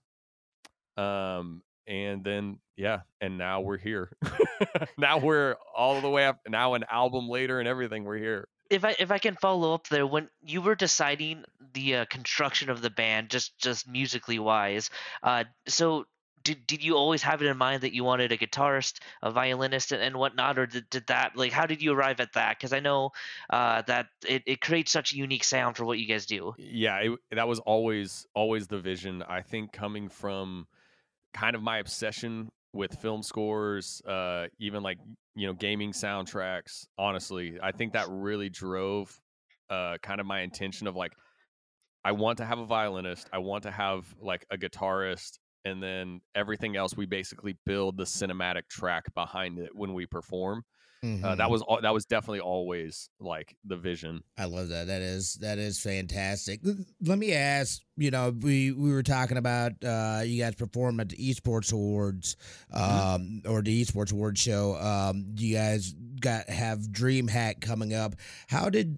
And then, and now we're here. Now we're all the way up. Now an album later and everything, we're here. If I can follow up there, when you were deciding the construction of the band, just musically wise, so did you always have it in mind that you wanted a guitarist, a violinist, and whatnot, or did that, like, how did you arrive at that? Because I know that it creates such a unique sound for what you guys do. Yeah, that was always the vision. I think coming from kind of my obsession with film scores, even like, gaming soundtracks, honestly, I think that really drove kind of my intention of like, I want to have a violinist, I want to have like a guitarist, and then everything else, we basically build the cinematic track behind it when we perform. That was definitely always like the vision. I love that. That is fantastic. Let me ask, we were talking about you guys performed at the Esports Awards, or the Esports Awards show. You guys have DreamHack coming up. How did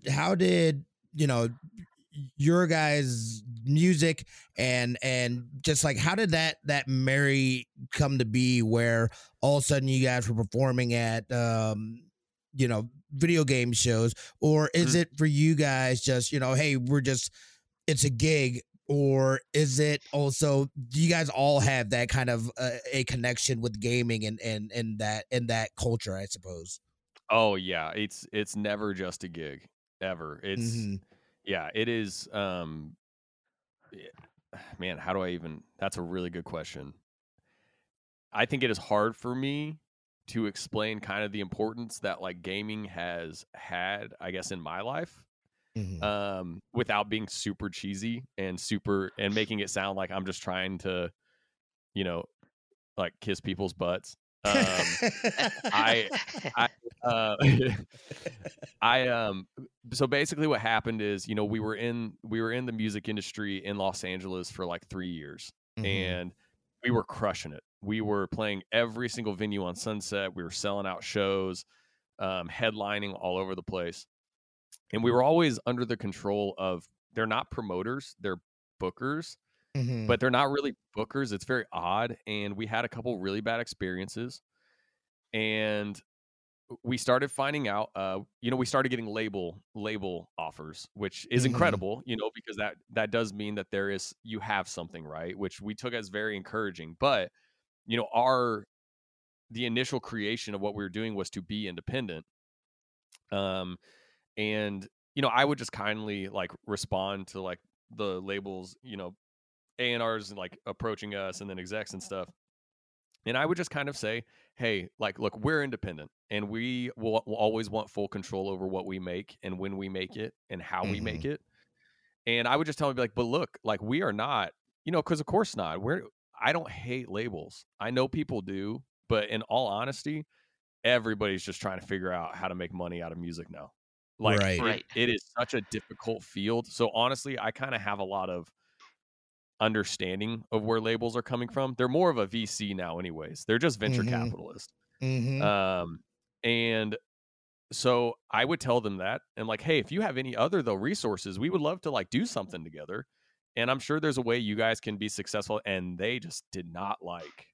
your guys' music and just like, how did that marry come to be, where all of a sudden you guys were performing at video game shows? Or is it for you guys just, hey, it's a gig? Or is it also, do you guys all have that kind of a connection with gaming and that culture, I suppose? Oh yeah, it's never just a gig, ever. It's yeah, it is. Man, how do I even? That's a really good question. I think it is hard for me to explain kind of the importance that like gaming has had, I guess, in my life, without being super cheesy and making it sound like I'm just trying to, like kiss people's butts. So basically what happened is, we were in the music industry in Los Angeles for like 3 years, and we were crushing it. We were playing every single venue on Sunset. We were selling out shows, headlining all over the place. And we were always under the control of, they're not promoters, they're bookers, but they're not really bookers. It's very odd. And we had a couple really bad experiences. And we started finding out, we started getting label offers, which is incredible, because that does mean that you have something, right? Which we took as very encouraging. But, the initial creation of what we were doing was to be independent. And, I would just kindly like respond to like the labels, A&Rs and like approaching us and then execs and stuff. And I would just kind of say, hey, like, look, we're independent and we will always want full control over what we make and when we make it and how we make it. And I would just tell them, be like, but look, like, we are not, because of course not. I don't hate labels. I know people do, but in all honesty, everybody's just trying to figure out how to make money out of music now. Like, it is such a difficult field. So honestly, I kind of have a lot of understanding of where labels are coming from. They're more of a VC now anyways. They're just venture capitalists. And so I would tell them that, and like, hey, if you have any other resources, we would love to like do something together. And I'm sure there's a way you guys can be successful. And they just did not like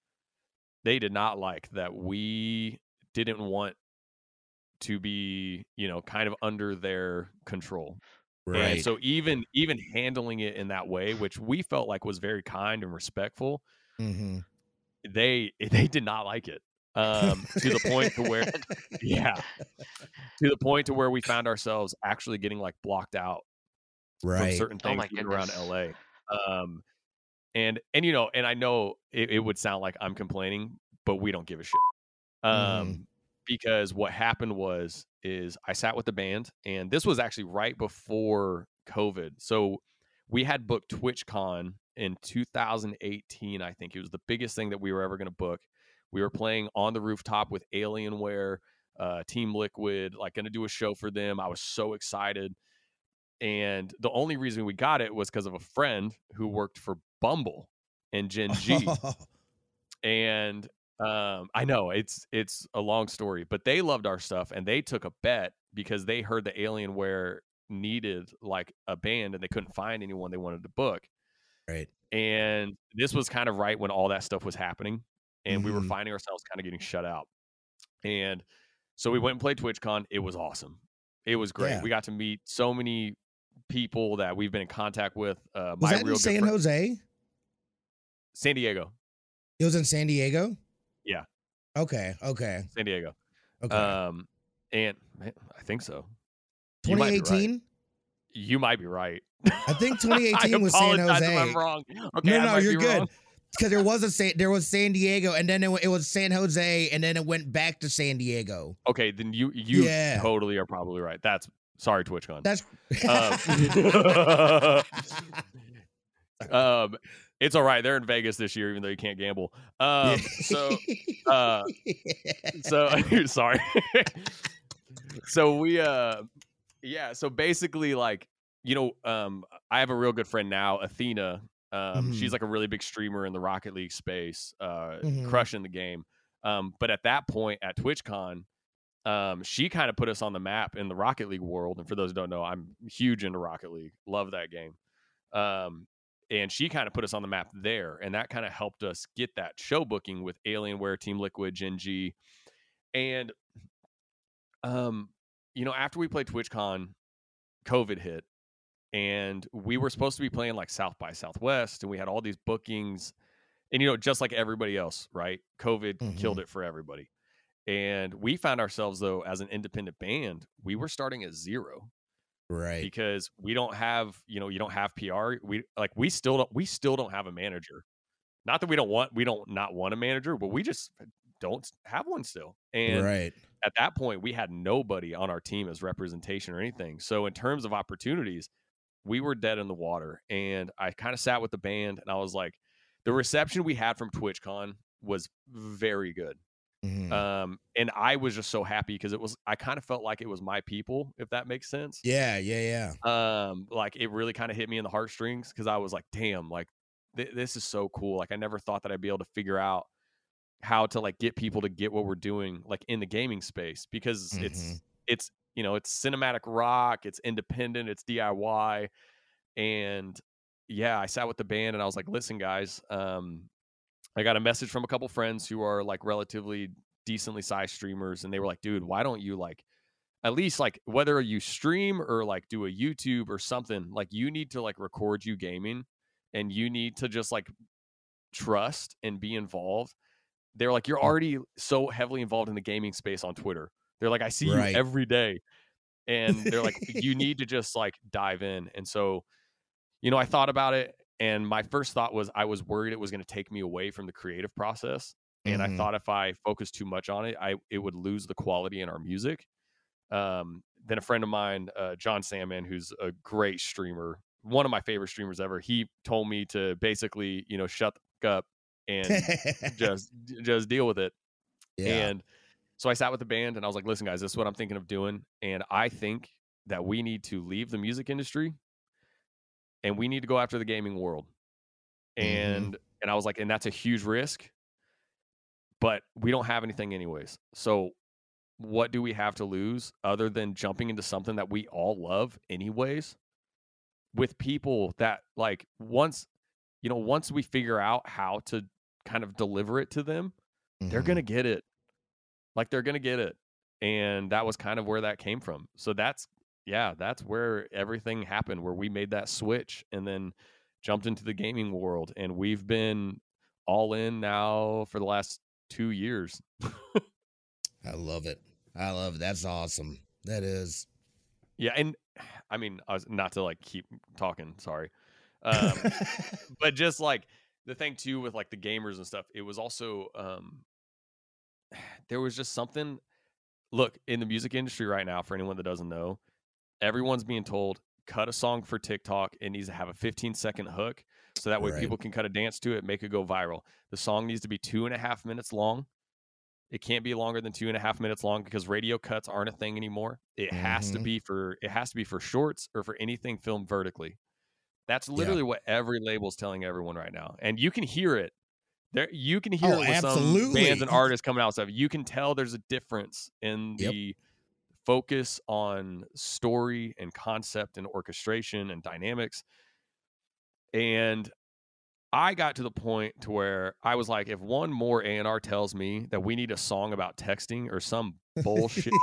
that we didn't want to be, kind of under their control. Right. And so even handling it in that way, which we felt like was very kind and respectful, they did not like it. To the point to where, to the point to where we found ourselves actually getting like blocked out from certain things around LA. And I know it would sound like I'm complaining, but we don't give a shit. Because what happened is I sat with the band, and this was actually right before COVID. So we had booked TwitchCon in 2018. I think it was the biggest thing that we were ever going to book. We were playing on the rooftop with Alienware, Team Liquid, like going to do a show for them. I was so excited. And the only reason we got it was because of a friend who worked for Bumble and Gen G. And I know it's a long story, but they loved our stuff and they took a bet because they heard the Alienware needed like a band and they couldn't find anyone they wanted to book. Right. And this was kind of right when all that stuff was happening, and we were finding ourselves kind of getting shut out. And so we went and played TwitchCon. It was awesome. It was great. We got to meet so many people that we've been in contact with. Was that in San Jose? San Diego. It was in San Diego? Yeah. Okay. San Diego. Okay. And I think so. 2018? You might be right. I think 2018 was San Jose. If I'm wrong. Okay, no, you're good. Because there was San Diego, and then it was San Jose, and then it went back to San Diego. Okay, then you totally are probably right. Sorry, TwitchCon. That's it's all right. They're in Vegas this year, even though you can't gamble. So sorry. So we so basically, like, I have a real good friend now, Athena. She's like a really big streamer in the Rocket League space, crushing the game. But at that point at TwitchCon, she kind of put us on the map in the Rocket League world. And for those who don't know, I'm huge into Rocket League. Love that game. And she kind of put us on the map there. And that kind of helped us get that show booking with Alienware, Team Liquid, Gen G. And, after we played TwitchCon, COVID hit. And we were supposed to be playing like South by Southwest. And we had all these bookings. And, just like everybody else, right? COVID killed it for everybody. And we found ourselves, though, as an independent band, we were starting at zero. Right. Because we don't have, you don't have PR. We still don't have a manager. Not that we don't not want a manager, but we just don't have one still. And at that point, we had nobody on our team as representation or anything. So in terms of opportunities, we were dead in the water. And I kind of sat with the band and I was like, the reception we had from TwitchCon was very good. And I was just so happy because I kind of felt like it was my people, if that makes sense. Yeah. Like it really kind of hit me in the heartstrings because I was like, damn, like this is so cool. Like I never thought that I'd be able to figure out how to like get people to get what we're doing like in the gaming space, because it's you know, it's cinematic rock, it's independent, it's DIY. And yeah, I sat with the band and I was like, listen guys, I got a message from a couple friends who are like relatively decently sized streamers, and they were like, dude, why don't you like at least like whether you stream or like do a YouTube or something, like you need to like record you gaming, and you need to just like trust and be involved. They're like, you're already so heavily involved in the gaming space on Twitter. They're like, I see you Right. every day. And they're like, you need to just like dive in. And so, you know, I thought about it, and my first thought was I was worried it was going to take me away from the creative process. And I thought if I focused too much on it, it would lose the quality in our music. Then a friend of mine, John Salmon, who's a great streamer, one of my favorite streamers ever, he told me to basically, you know, shut the fuck up and just deal with it. Yeah. And so I sat with the band and I was like, listen guys, this is what I'm thinking of doing. And I think that we need to leave the music industry and we need to go after the gaming world. And I was like, and that's a huge risk, but we don't have anything anyways. So what do we have to lose other than jumping into something that we all love anyways, with people that like once we figure out how to kind of deliver it to them, they're going to get it. Like they're going to get it. And that was kind of where that came from. So that's where everything happened, where we made that switch and then jumped into the gaming world. And we've been all in now for the last 2 years. I love it. That's awesome. That is. Yeah. And I mean, I was not to like keep talking, sorry. But just like the thing too, with like the gamers and stuff, it was also, there was just something, look, in the music industry right now, for anyone that doesn't know, everyone's being told, cut a song for TikTok. It needs to have a 15-second hook. So that way people can cut a dance to it, make it go viral. The song needs to be 2.5 minutes long. It can't be longer than 2.5 minutes long, because radio cuts aren't a thing anymore. It has to be for shorts or for anything filmed vertically. That's literally what every label's telling everyone right now. And you can hear it. There, you can hear it with some bands and artists coming out and stuff. You can tell there's a difference in the focus on story and concept and orchestration and dynamics. And I got to the point to where I was like, if one more A&R tells me that we need a song about texting or some bullshit,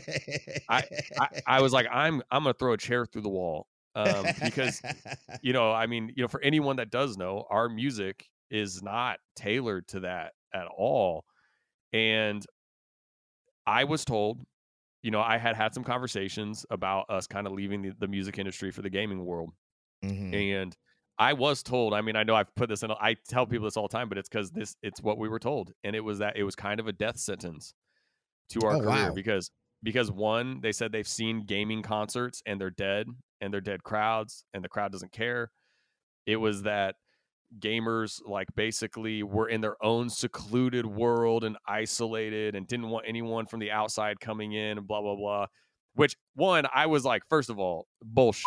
I was like, I'm gonna throw a chair through the wall, because you know, I mean, you know, for anyone that does know, our music is not tailored to that at all. And I was told, you know, I had some conversations about us kind of leaving the music industry for the gaming world. And I was told, I mean, I know I've put this in, I tell people this all the time, but it's because it's what we were told. And it was that it was kind of a death sentence to our career. Because one, they said they've seen gaming concerts and they're dead, and they're dead crowds, and the crowd doesn't care. It was that gamers like basically were in their own secluded world and isolated and didn't want anyone from the outside coming in and blah, blah, blah. Which, one, I was like, first of all, bullshit.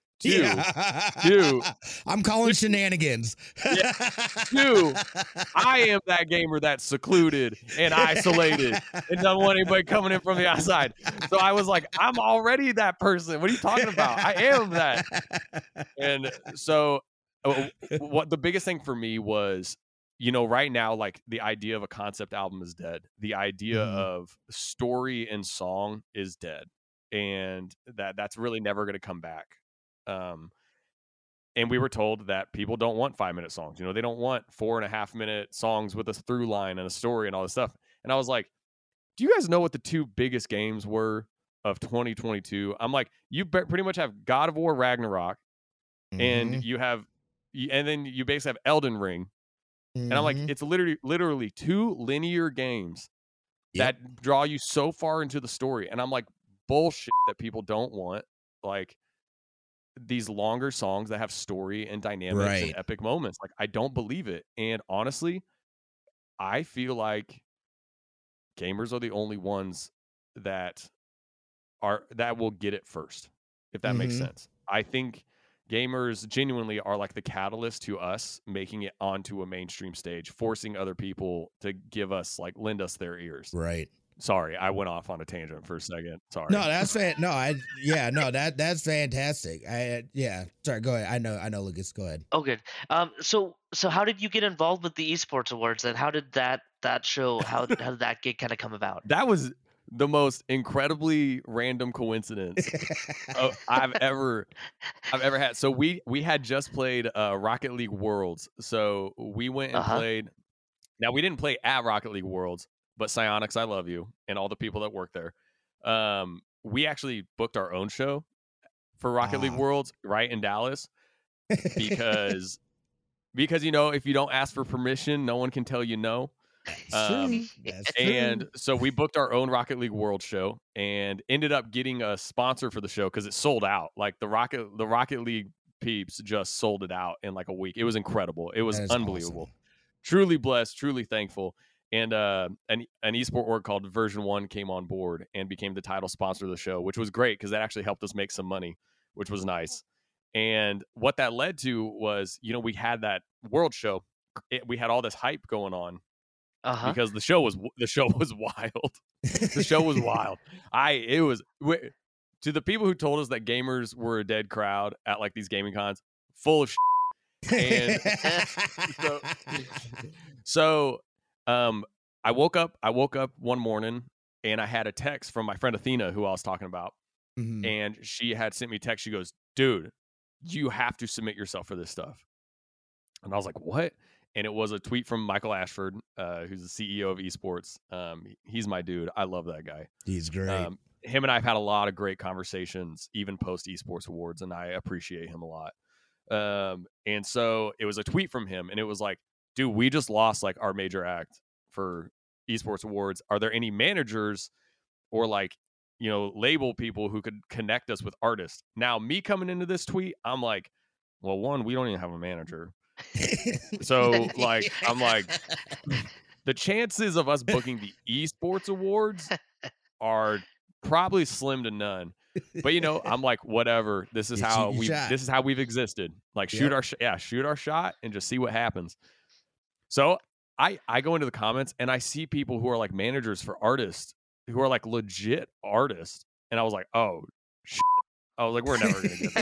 Two, I'm calling shenanigans. Two, I am that gamer that's secluded and isolated and don't want anybody coming in from the outside. So I was like, I'm already that person. What are you talking about? I am that. And so what the biggest thing for me was, you know, right now, like the idea of a concept album is dead. The idea of story and song is dead. And that's really never going to come back. And we were told that people don't want 5-minute songs. You know, they don't want 4.5-minute songs with a through line and a story and all this stuff. And I was like, do you guys know what the 2 biggest games were of 2022? I'm like, you pretty much have God of War Ragnarok, and you have, and then you basically have Elden Ring. And I'm like, it's literally 2 linear games that draw you so far into the story. And I'm like, bullshit that people don't want, like, these longer songs that have story and dynamics and epic moments. Like, I don't believe it. And honestly, I feel like gamers are the only ones that will get it first, if that makes sense. I think gamers genuinely are like the catalyst to us making it onto a mainstream stage, forcing other people to give us, like, lend us their ears. Right. Sorry, I went off on a tangent for a second. Sorry. No, that's that's fantastic. Sorry, go ahead. I know, Lucas. Go ahead. Oh, good. So how did you get involved with the esports awards? And how did that show? How did that gig kind of come about? That was the most incredibly random coincidence I've ever had. So we had just played Rocket League Worlds. So we went and played. Now, we didn't play at Rocket League Worlds, but Psyonix, I love you, and all the people that work there. We actually booked our own show for Rocket League Worlds right in Dallas because you know, if you don't ask for permission, no one can tell you no. That's and true. so we booked our own Rocket League World show and ended up getting a sponsor for the show because it sold out. Like the Rocket League peeps just sold it out in like a week. It was incredible. It was unbelievable. Awesome. Truly blessed, truly thankful. And an esport org called Version 1 came on board and became the title sponsor of the show, which was great because that actually helped us make some money, which was nice. And what that led to was, you know, we had that world show. We had all this hype going on because the show was wild. The show was wild. To the people who told us that gamers were a dead crowd at like these gaming cons, full of shit. And so I woke up one morning and I had a text from my friend Athena, who I was talking about. Mhm. And she had sent me a text. She goes, dude, you have to submit yourself for this stuff. And I was like, what? And it was a tweet from Michael Ashford, who's the CEO of esports. He's my dude. I love that guy. He's great. Him and I have had a lot of great conversations, even post esports awards, and I appreciate him a lot. And so it was a tweet from him, and it was like, dude, we just lost like our major act for esports awards. Are there any managers or like, you know, label people who could connect us with artists? Now, me coming into this tweet, I'm like, well, one, we don't even have a manager. So like, I'm like, the chances of us booking the esports awards are probably slim to none. But you know, I'm like, whatever. This is how we've existed. Like, shoot our shot and just see what happens. So I go into the comments and I see people who are like managers for artists who are like legit artists, and I was like, oh shit. I was like, we're never gonna get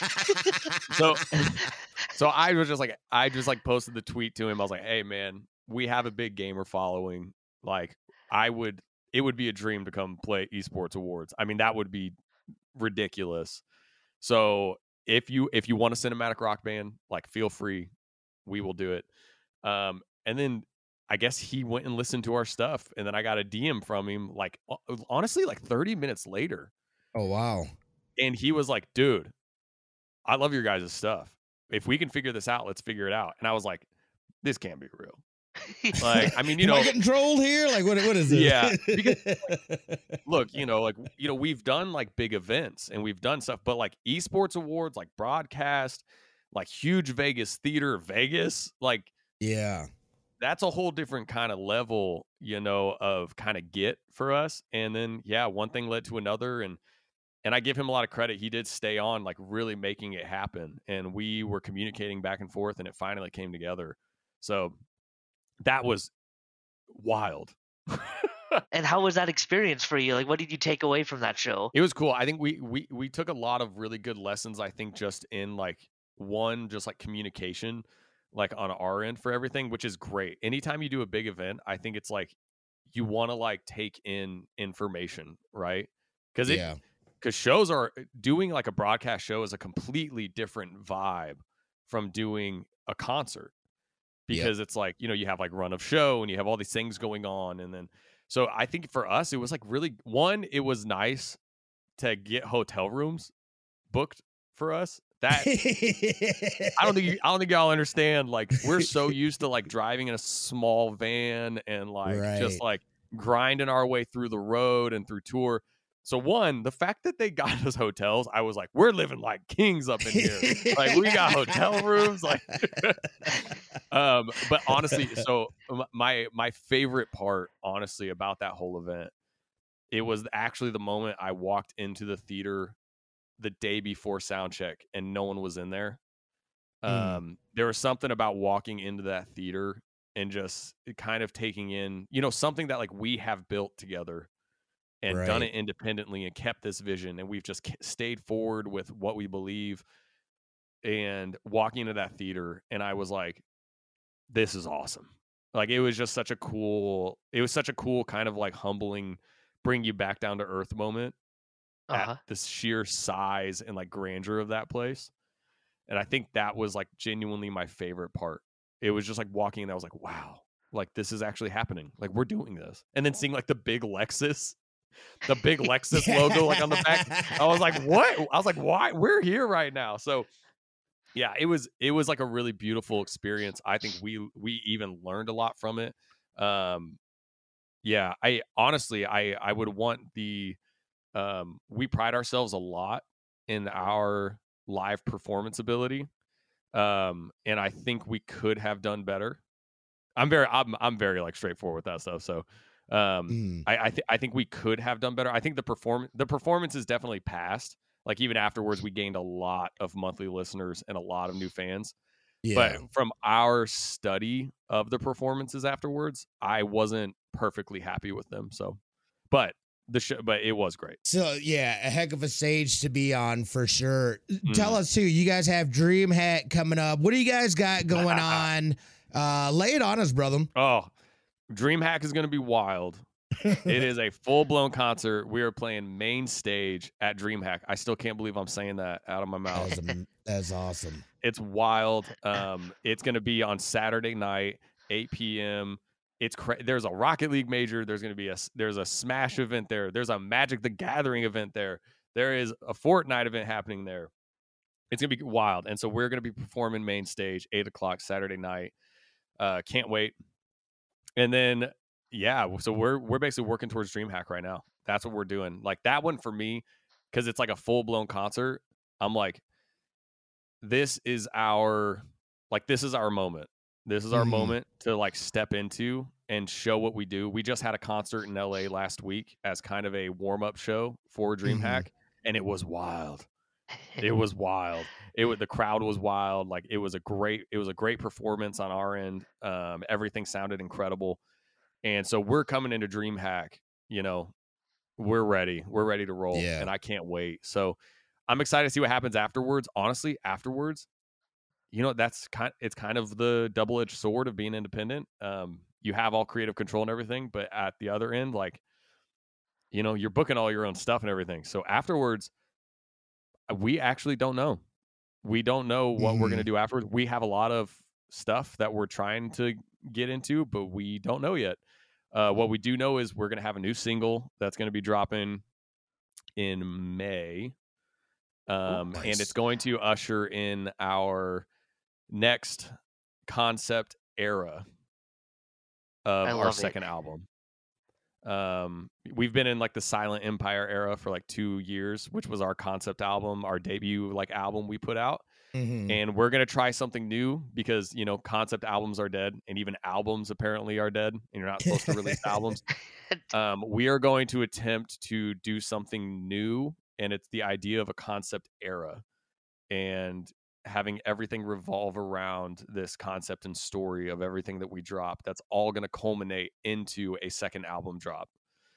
that. So I just posted the tweet to him. I was like, hey man, we have a big gamer following. Like, it would be a dream to come play esports awards. I mean, that would be ridiculous. So if you want a cinematic rock band, like, feel free, we will do it. And then I guess he went and listened to our stuff, and then I got a DM from him, like, honestly, like 30 minutes later. Oh wow. And he was like, dude, I love your guys' stuff. If we can figure this out, let's figure it out. And I was like, this can't be real. Like, I mean, you know, am I getting trolled here? Like, what is this? Yeah. Because, look, we've done like big events and we've done stuff, but like esports awards, like broadcast, like huge Vegas, like, yeah, that's a whole different kind of level, you know, of kind of get for us. And then, yeah, one thing led to another. And I give him a lot of credit. He did stay on, like, really making it happen. And we were communicating back and forth, and it finally came together. So that was wild. And how was that experience for you? Like, what did you take away from that show? It was cool. I think we took a lot of really good lessons, I think, just in like just like communication, like on our end for everything, which is great. Anytime you do a big event, I think it's like you want to like take in information, right? Because shows are doing like a broadcast show is a completely different vibe from doing a concert, because it's like, you know, you have like run of show and you have all these things going on. And then, so I think for us, it was like really it was nice to get hotel rooms booked for us. That I don't think y'all understand. Like, we're so used to like driving in a small van and like just like grinding our way through the road and through tour. So one, the fact that they got us hotels, I was like, we're living like kings up in here. Like, we got hotel rooms. Like, but honestly, so my favorite part, honestly, about that whole event, it was actually the moment I walked into the theater the day before sound check and no one was in there. Mm. There was something about walking into that theater and just kind of taking in, something that like we have built together and done Right. it independently and kept this vision, and we've just stayed forward with what we believe, and walking into that theater, and I was like, this is awesome. Like it was such a cool kind of like humbling, bring you back down to earth moment at the sheer size and like grandeur of that place. And I think that was like genuinely my favorite part. It was just like walking and I was like, wow, like this is actually happening. Like we're doing this. And then seeing like the big Lexus logo like on the back. I was like, what? I was like, why? We're here right now. So yeah, it was like a really beautiful experience. I think we even learned a lot from it. Yeah, I honestly I would want the we pride ourselves a lot in our live performance ability. And I think we could have done better. I'm very like straightforward with that stuff. So Mm. I think we could have done better. I think the performance is definitely passed. Like even afterwards, we gained a lot of monthly listeners and a lot of new fans. Yeah. But from our study of the performances afterwards, I wasn't perfectly happy with them. So, but but it was great. So yeah, a heck of a stage to be on for sure. Tell Mm. us too, you guys have DreamHack coming up. What do you guys got going on? Lay it on us, brother. Oh, DreamHack is going to be wild. It is a full-blown concert. We are playing main stage at DreamHack. I still can't believe I'm saying that out of my mouth. That's awesome. It's wild. It's going to be on Saturday night, 8 p.m. There's a Rocket League major. There's going to be there's a Smash event there. There's a Magic the Gathering event there. There is a Fortnite event happening there. It's going to be wild. And so we're going to be performing main stage 8:00 Saturday night. Can't wait. And then yeah, so we're basically working towards DreamHack right now. That's what we're doing. Like that one for me, because it's like a full-blown concert. I'm like, this is our moment. This is our moment to like step into and show what we do. We just had a concert in LA last week as kind of a warm-up show for DreamHack, and it was wild. It was wild. The crowd was wild. Like it was a great performance on our end. Everything sounded incredible. And so we're coming into DreamHack, we're ready. We're ready to roll. Yeah. And I can't wait. So I'm excited to see what happens afterwards. Honestly, afterwards, it's kind of the double-edged sword of being independent. You have all creative control and everything, but at the other end, like, you're booking all your own stuff and everything. So afterwards, we actually don't know. We don't know what we're going to do afterwards. We have a lot of stuff that we're trying to get into, but we don't know yet. What we do know is we're going to have a new single that's going to be dropping in May. Nice. And it's going to usher in our next concept era of our second album. We've been in like the Silent Empire era for like 2 years, which was our concept album, our debut like album we put out. And we're going to try something new because, concept albums are dead, and even albums apparently are dead, and you're not supposed to release albums. We are going to attempt to do something new, and it's the idea of a concept era and having everything revolve around this concept and story of everything that we drop. That's all going to culminate into a second album drop.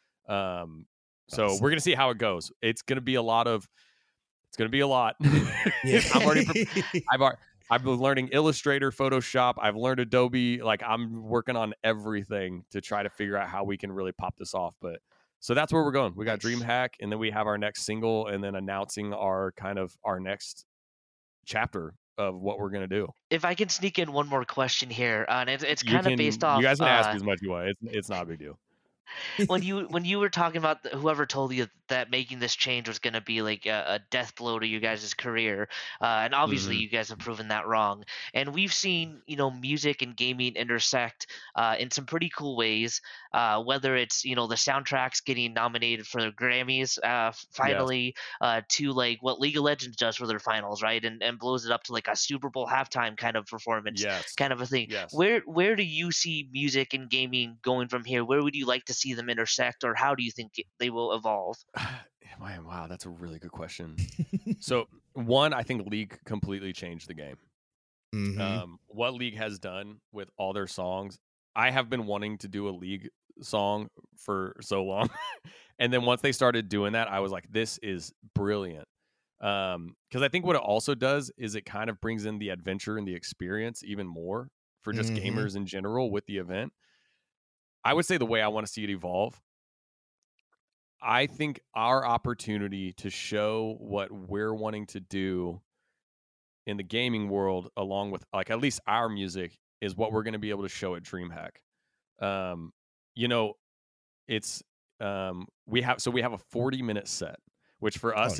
So we're going to see how it goes. It's going to be a lot. Yeah. I've been learning Illustrator, Photoshop. I've learned Adobe. Like I'm working on everything to try to figure out how we can really pop this off. But so that's where we're going. We got DreamHack, and then we have our next single, and then announcing our next chapter of what we're going to do. If I can sneak in one more question here, and it's kind of based off. You guys can ask as much as you want. It's not a big deal. when you were talking about whoever told you that making this change was going to be like a death blow to you guys' career, and obviously you guys have proven that wrong, and we've seen music and gaming intersect in some pretty cool ways, whether it's the soundtracks getting nominated for the Grammys finally, to like what League of Legends does for their finals, right, and blows it up to like a Super Bowl halftime kind of performance, kind of a thing. Where do you see music and gaming going from here? Where would you like to see them intersect, or how do you think they will evolve? Man, wow, that's a really good question. So one, I think League completely changed the game. What League has done with all their songs, I have been wanting to do a League song for so long. And then once they started doing that, I was like, this is brilliant. Because I think what it also does is it kind of brings in the adventure and the experience even more for just gamers in general with the event. I would say the way I want to see it evolve, I think our opportunity to show what we're wanting to do in the gaming world, along with like at least our music, is what we're going to be able to show at DreamHack. You know, it's we have a 40-minute set, which for us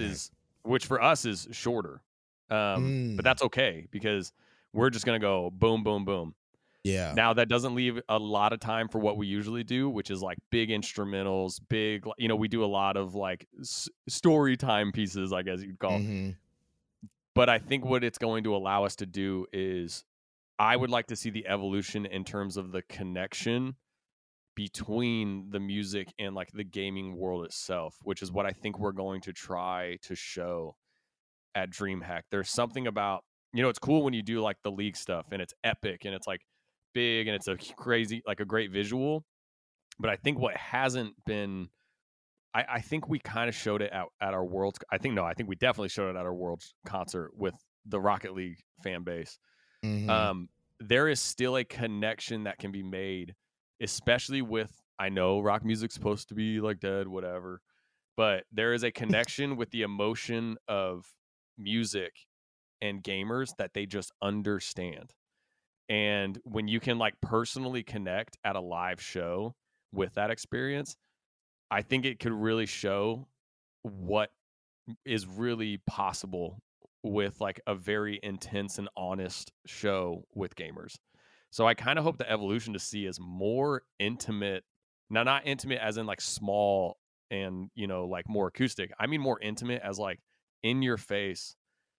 is shorter. But that's okay because we're just going to go boom, boom, boom. Yeah. Now that doesn't leave a lot of time for what we usually do, which is like big instrumentals, big, we do a lot of like story time pieces, I guess you'd call. But I think what it's going to allow us to do is I would like to see the evolution in terms of the connection between the music and like the gaming world itself, which is what I think we're going to try to show at DreamHack. There's something about, it's cool when you do like the League stuff and it's epic and it's like big and it's a crazy, like a great visual. But I think what hasn't been, I think we kind of showed it at our Worlds. I think we definitely showed it at our Worlds concert with the Rocket League fan base. There is still a connection that can be made, especially with, I know rock music's supposed to be like dead, whatever, but there is a connection with the emotion of music and gamers that they just understand. And when you can like personally connect at a live show with that experience, I think it could really show what is really possible with like a very intense and honest show with gamers. So I kind of hope the evolution to see is more intimate. Now, not intimate as in like small and, like more acoustic. I mean more intimate as like in your face.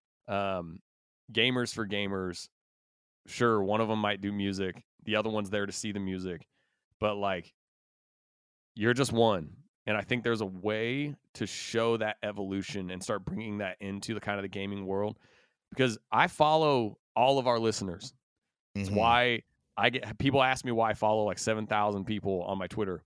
Gamers for gamers. Sure, one of them might do music. The other one's there to see the music. But like, you're just one. And I think there's a way to show that evolution and start bringing that into the kind of the gaming world, because I follow all of our listeners. It's why people ask me why I follow like 7,000 people on my Twitter.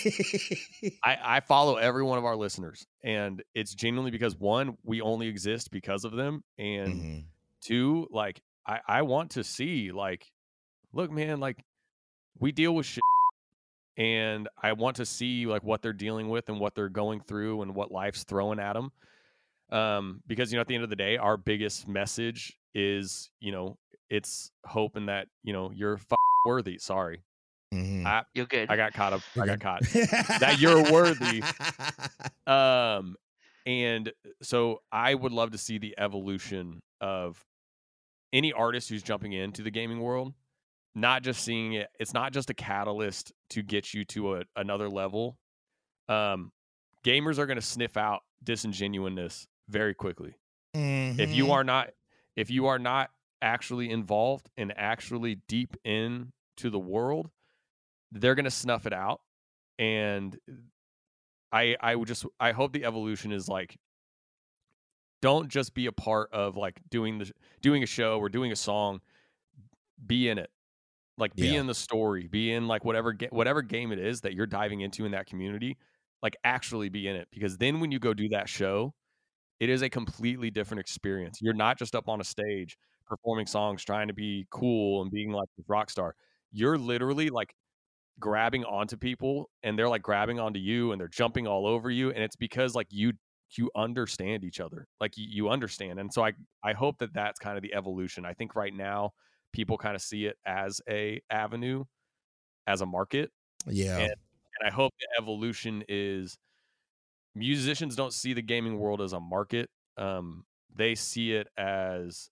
I follow every one of our listeners, and it's genuinely because one, we only exist because of them, and two, like I want to see like, look, man, like we deal with shit. And I want to see like what they're dealing with and what they're going through and what life's throwing at them. Because, at the end of the day, our biggest message is, it's hoping that, you're worthy. Sorry. You're good. I got caught up. I got caught. That you're worthy. And so I would love to see the evolution of any artist who's jumping into the gaming world. Not just seeing it, it's not just a catalyst to get you to another level. Gamers are going to sniff out disingenuousness very quickly. If you are not actually involved and actually deep into the world, they're going to snuff it out. And I hope the evolution is like, don't just be a part of like doing a show or doing a song. Be in it. Like be in the story, be in like whatever game it is that you're diving into in that community, like actually be in it. Because then when you go do that show, it is a completely different experience. You're not just up on a stage performing songs, trying to be cool and being like a rock star. You're literally like grabbing onto people and they're like grabbing onto you and they're jumping all over you. And it's because like you understand each other, like you understand. And so I hope that that's kind of the evolution. I think right now, people kind of see it as a avenue, as a market. Yeah. And I hope the evolution is musicians don't see the gaming world as a market. They see it as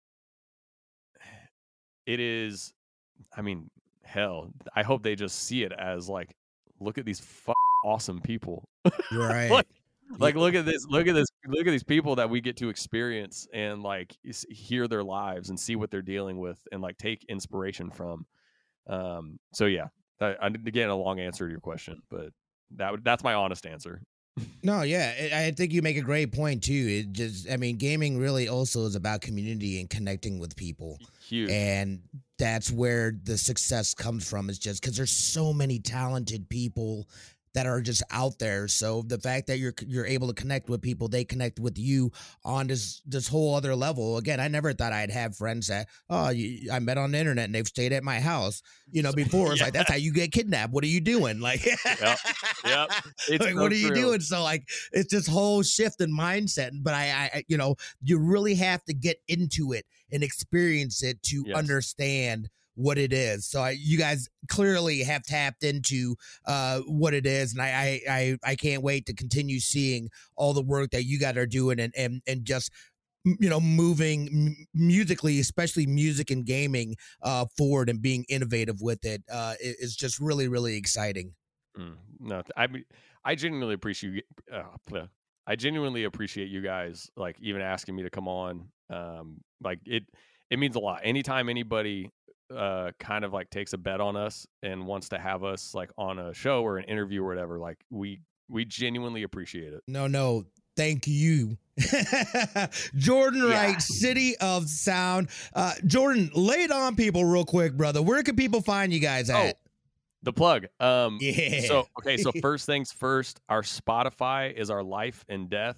it is. I mean, hell, I hope they just see it as like, look at these awesome people. Right. Like look at these people that we get to experience and like hear their lives and see what they're dealing with and like take inspiration from. So yeah, again, a long answer to your question, but that's my honest answer. No, yeah, I think you make a great point too. It just, I mean, gaming really also is about community and connecting with people, Huge. and that's where the success comes from. Is just because there's so many talented people that are just out there. So the fact that you're able to connect with people, they connect with you on this whole other level. Again, I never thought I'd have friends that I met on the internet and they've stayed at my house. You know, before it's Yeah. like that's how you get kidnapped. What are you doing? Like, Yep. It's like, so what are you true. doing? So like, it's this whole shift in mindset. But I you know, you really have to get into it and experience it to Yes. understand what it is. So you guys clearly have tapped into what it is, and I can't wait to continue seeing all the work that you guys are doing and just you know moving musically, especially music and gaming forward and being innovative with it is just really really exciting. No, I mean, I genuinely appreciate. I genuinely appreciate you guys like even asking me to come on. Like it means a lot. Anytime anybody kind of like takes a bet on us and wants to have us like on a show or an interview or whatever, like we genuinely appreciate it. No, thank you. Jordan Yeah. Wright, City of Sound. Jordan, lay it on people real quick, brother. Where can people find you guys at? The plug. Yeah. So okay, so first things first, our Spotify is our life and death.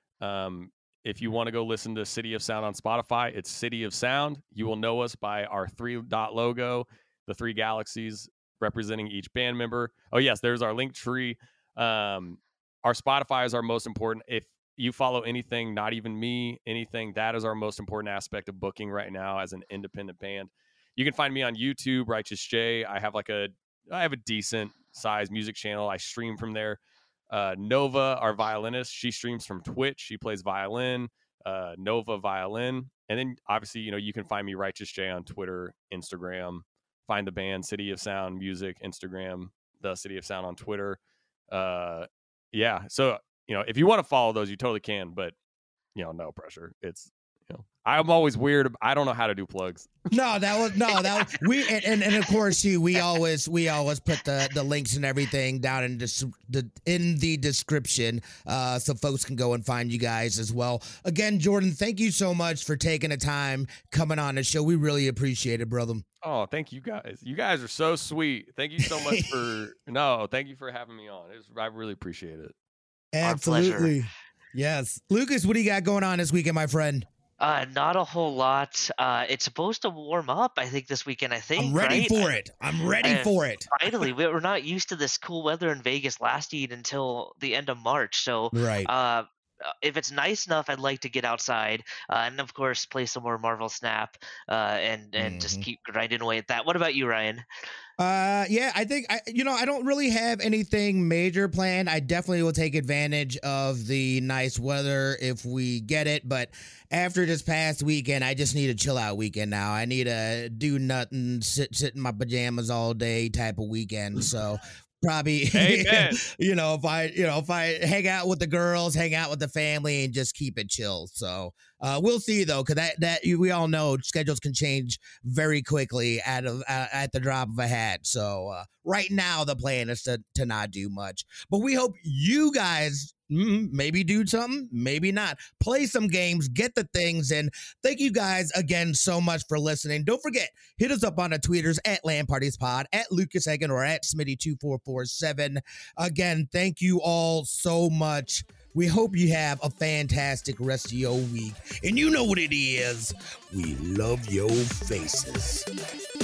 If you want to go listen to City of Sound on Spotify, it's City of Sound. You will know us by our 3-dot logo, the 3 galaxies representing each band member. Oh yes, there's our link tree. Our Spotify is our most important. If you follow anything, not even me, anything, that is our most important aspect of booking right now as an independent band. You can find me on YouTube, Righteous J. I have a decent size music channel. I stream from there. Nova, our violinist, she streams from Twitch. She plays violin, Nova violin. And then obviously, you know, you can find me Righteous J on Twitter, Instagram, find the band City of Sound Music, Instagram, the City of Sound on Twitter. Yeah. So, you know, if you want to follow those, you totally can, but you know, no pressure. It's, you know, I'm always weird. I don't know how to do plugs. That was we and of course too, we always put the links and everything down in the description so folks can go and find you guys as well. Again, Jordan, thank you so much for taking the time coming on the show. We really appreciate it, brother. Oh, thank you guys. You guys are so sweet. Thank you so much thank you for having me on. I really appreciate it. Absolutely. Yes. Lucas, what do you got going on this weekend, my friend? Not a whole lot. It's supposed to warm up, I think, this weekend. I'm ready for it. I'm ready for it. Finally, we're not used to this cool weather in Vegas lasting until the end of March. So, right. If it's nice enough, I'd like to get outside and, of course, play some more Marvel Snap and just keep grinding away at that. What about you, Ryan? Yeah, I think I don't really have anything major planned. I definitely will take advantage of the nice weather if we get it, but after this past weekend, I just need a chill out weekend now. I need a do nothing, sit in my pajamas all day type of weekend. So probably if I hang out with the girls, hang out with the family, and just keep it chill. So we'll see though, because that we all know schedules can change very quickly at the drop of a hat. So right now the plan is to not do much, but we hope you guys maybe do something, maybe not. Play some games, get the things in. Thank you guys again so much for listening. Don't forget, hit us up on the tweeters at LandPartiesPod, at Lucas Hagen, or at Smitty2447. Again, thank you all so much. We hope you have a fantastic rest of your week. And you know what it is. We love your faces.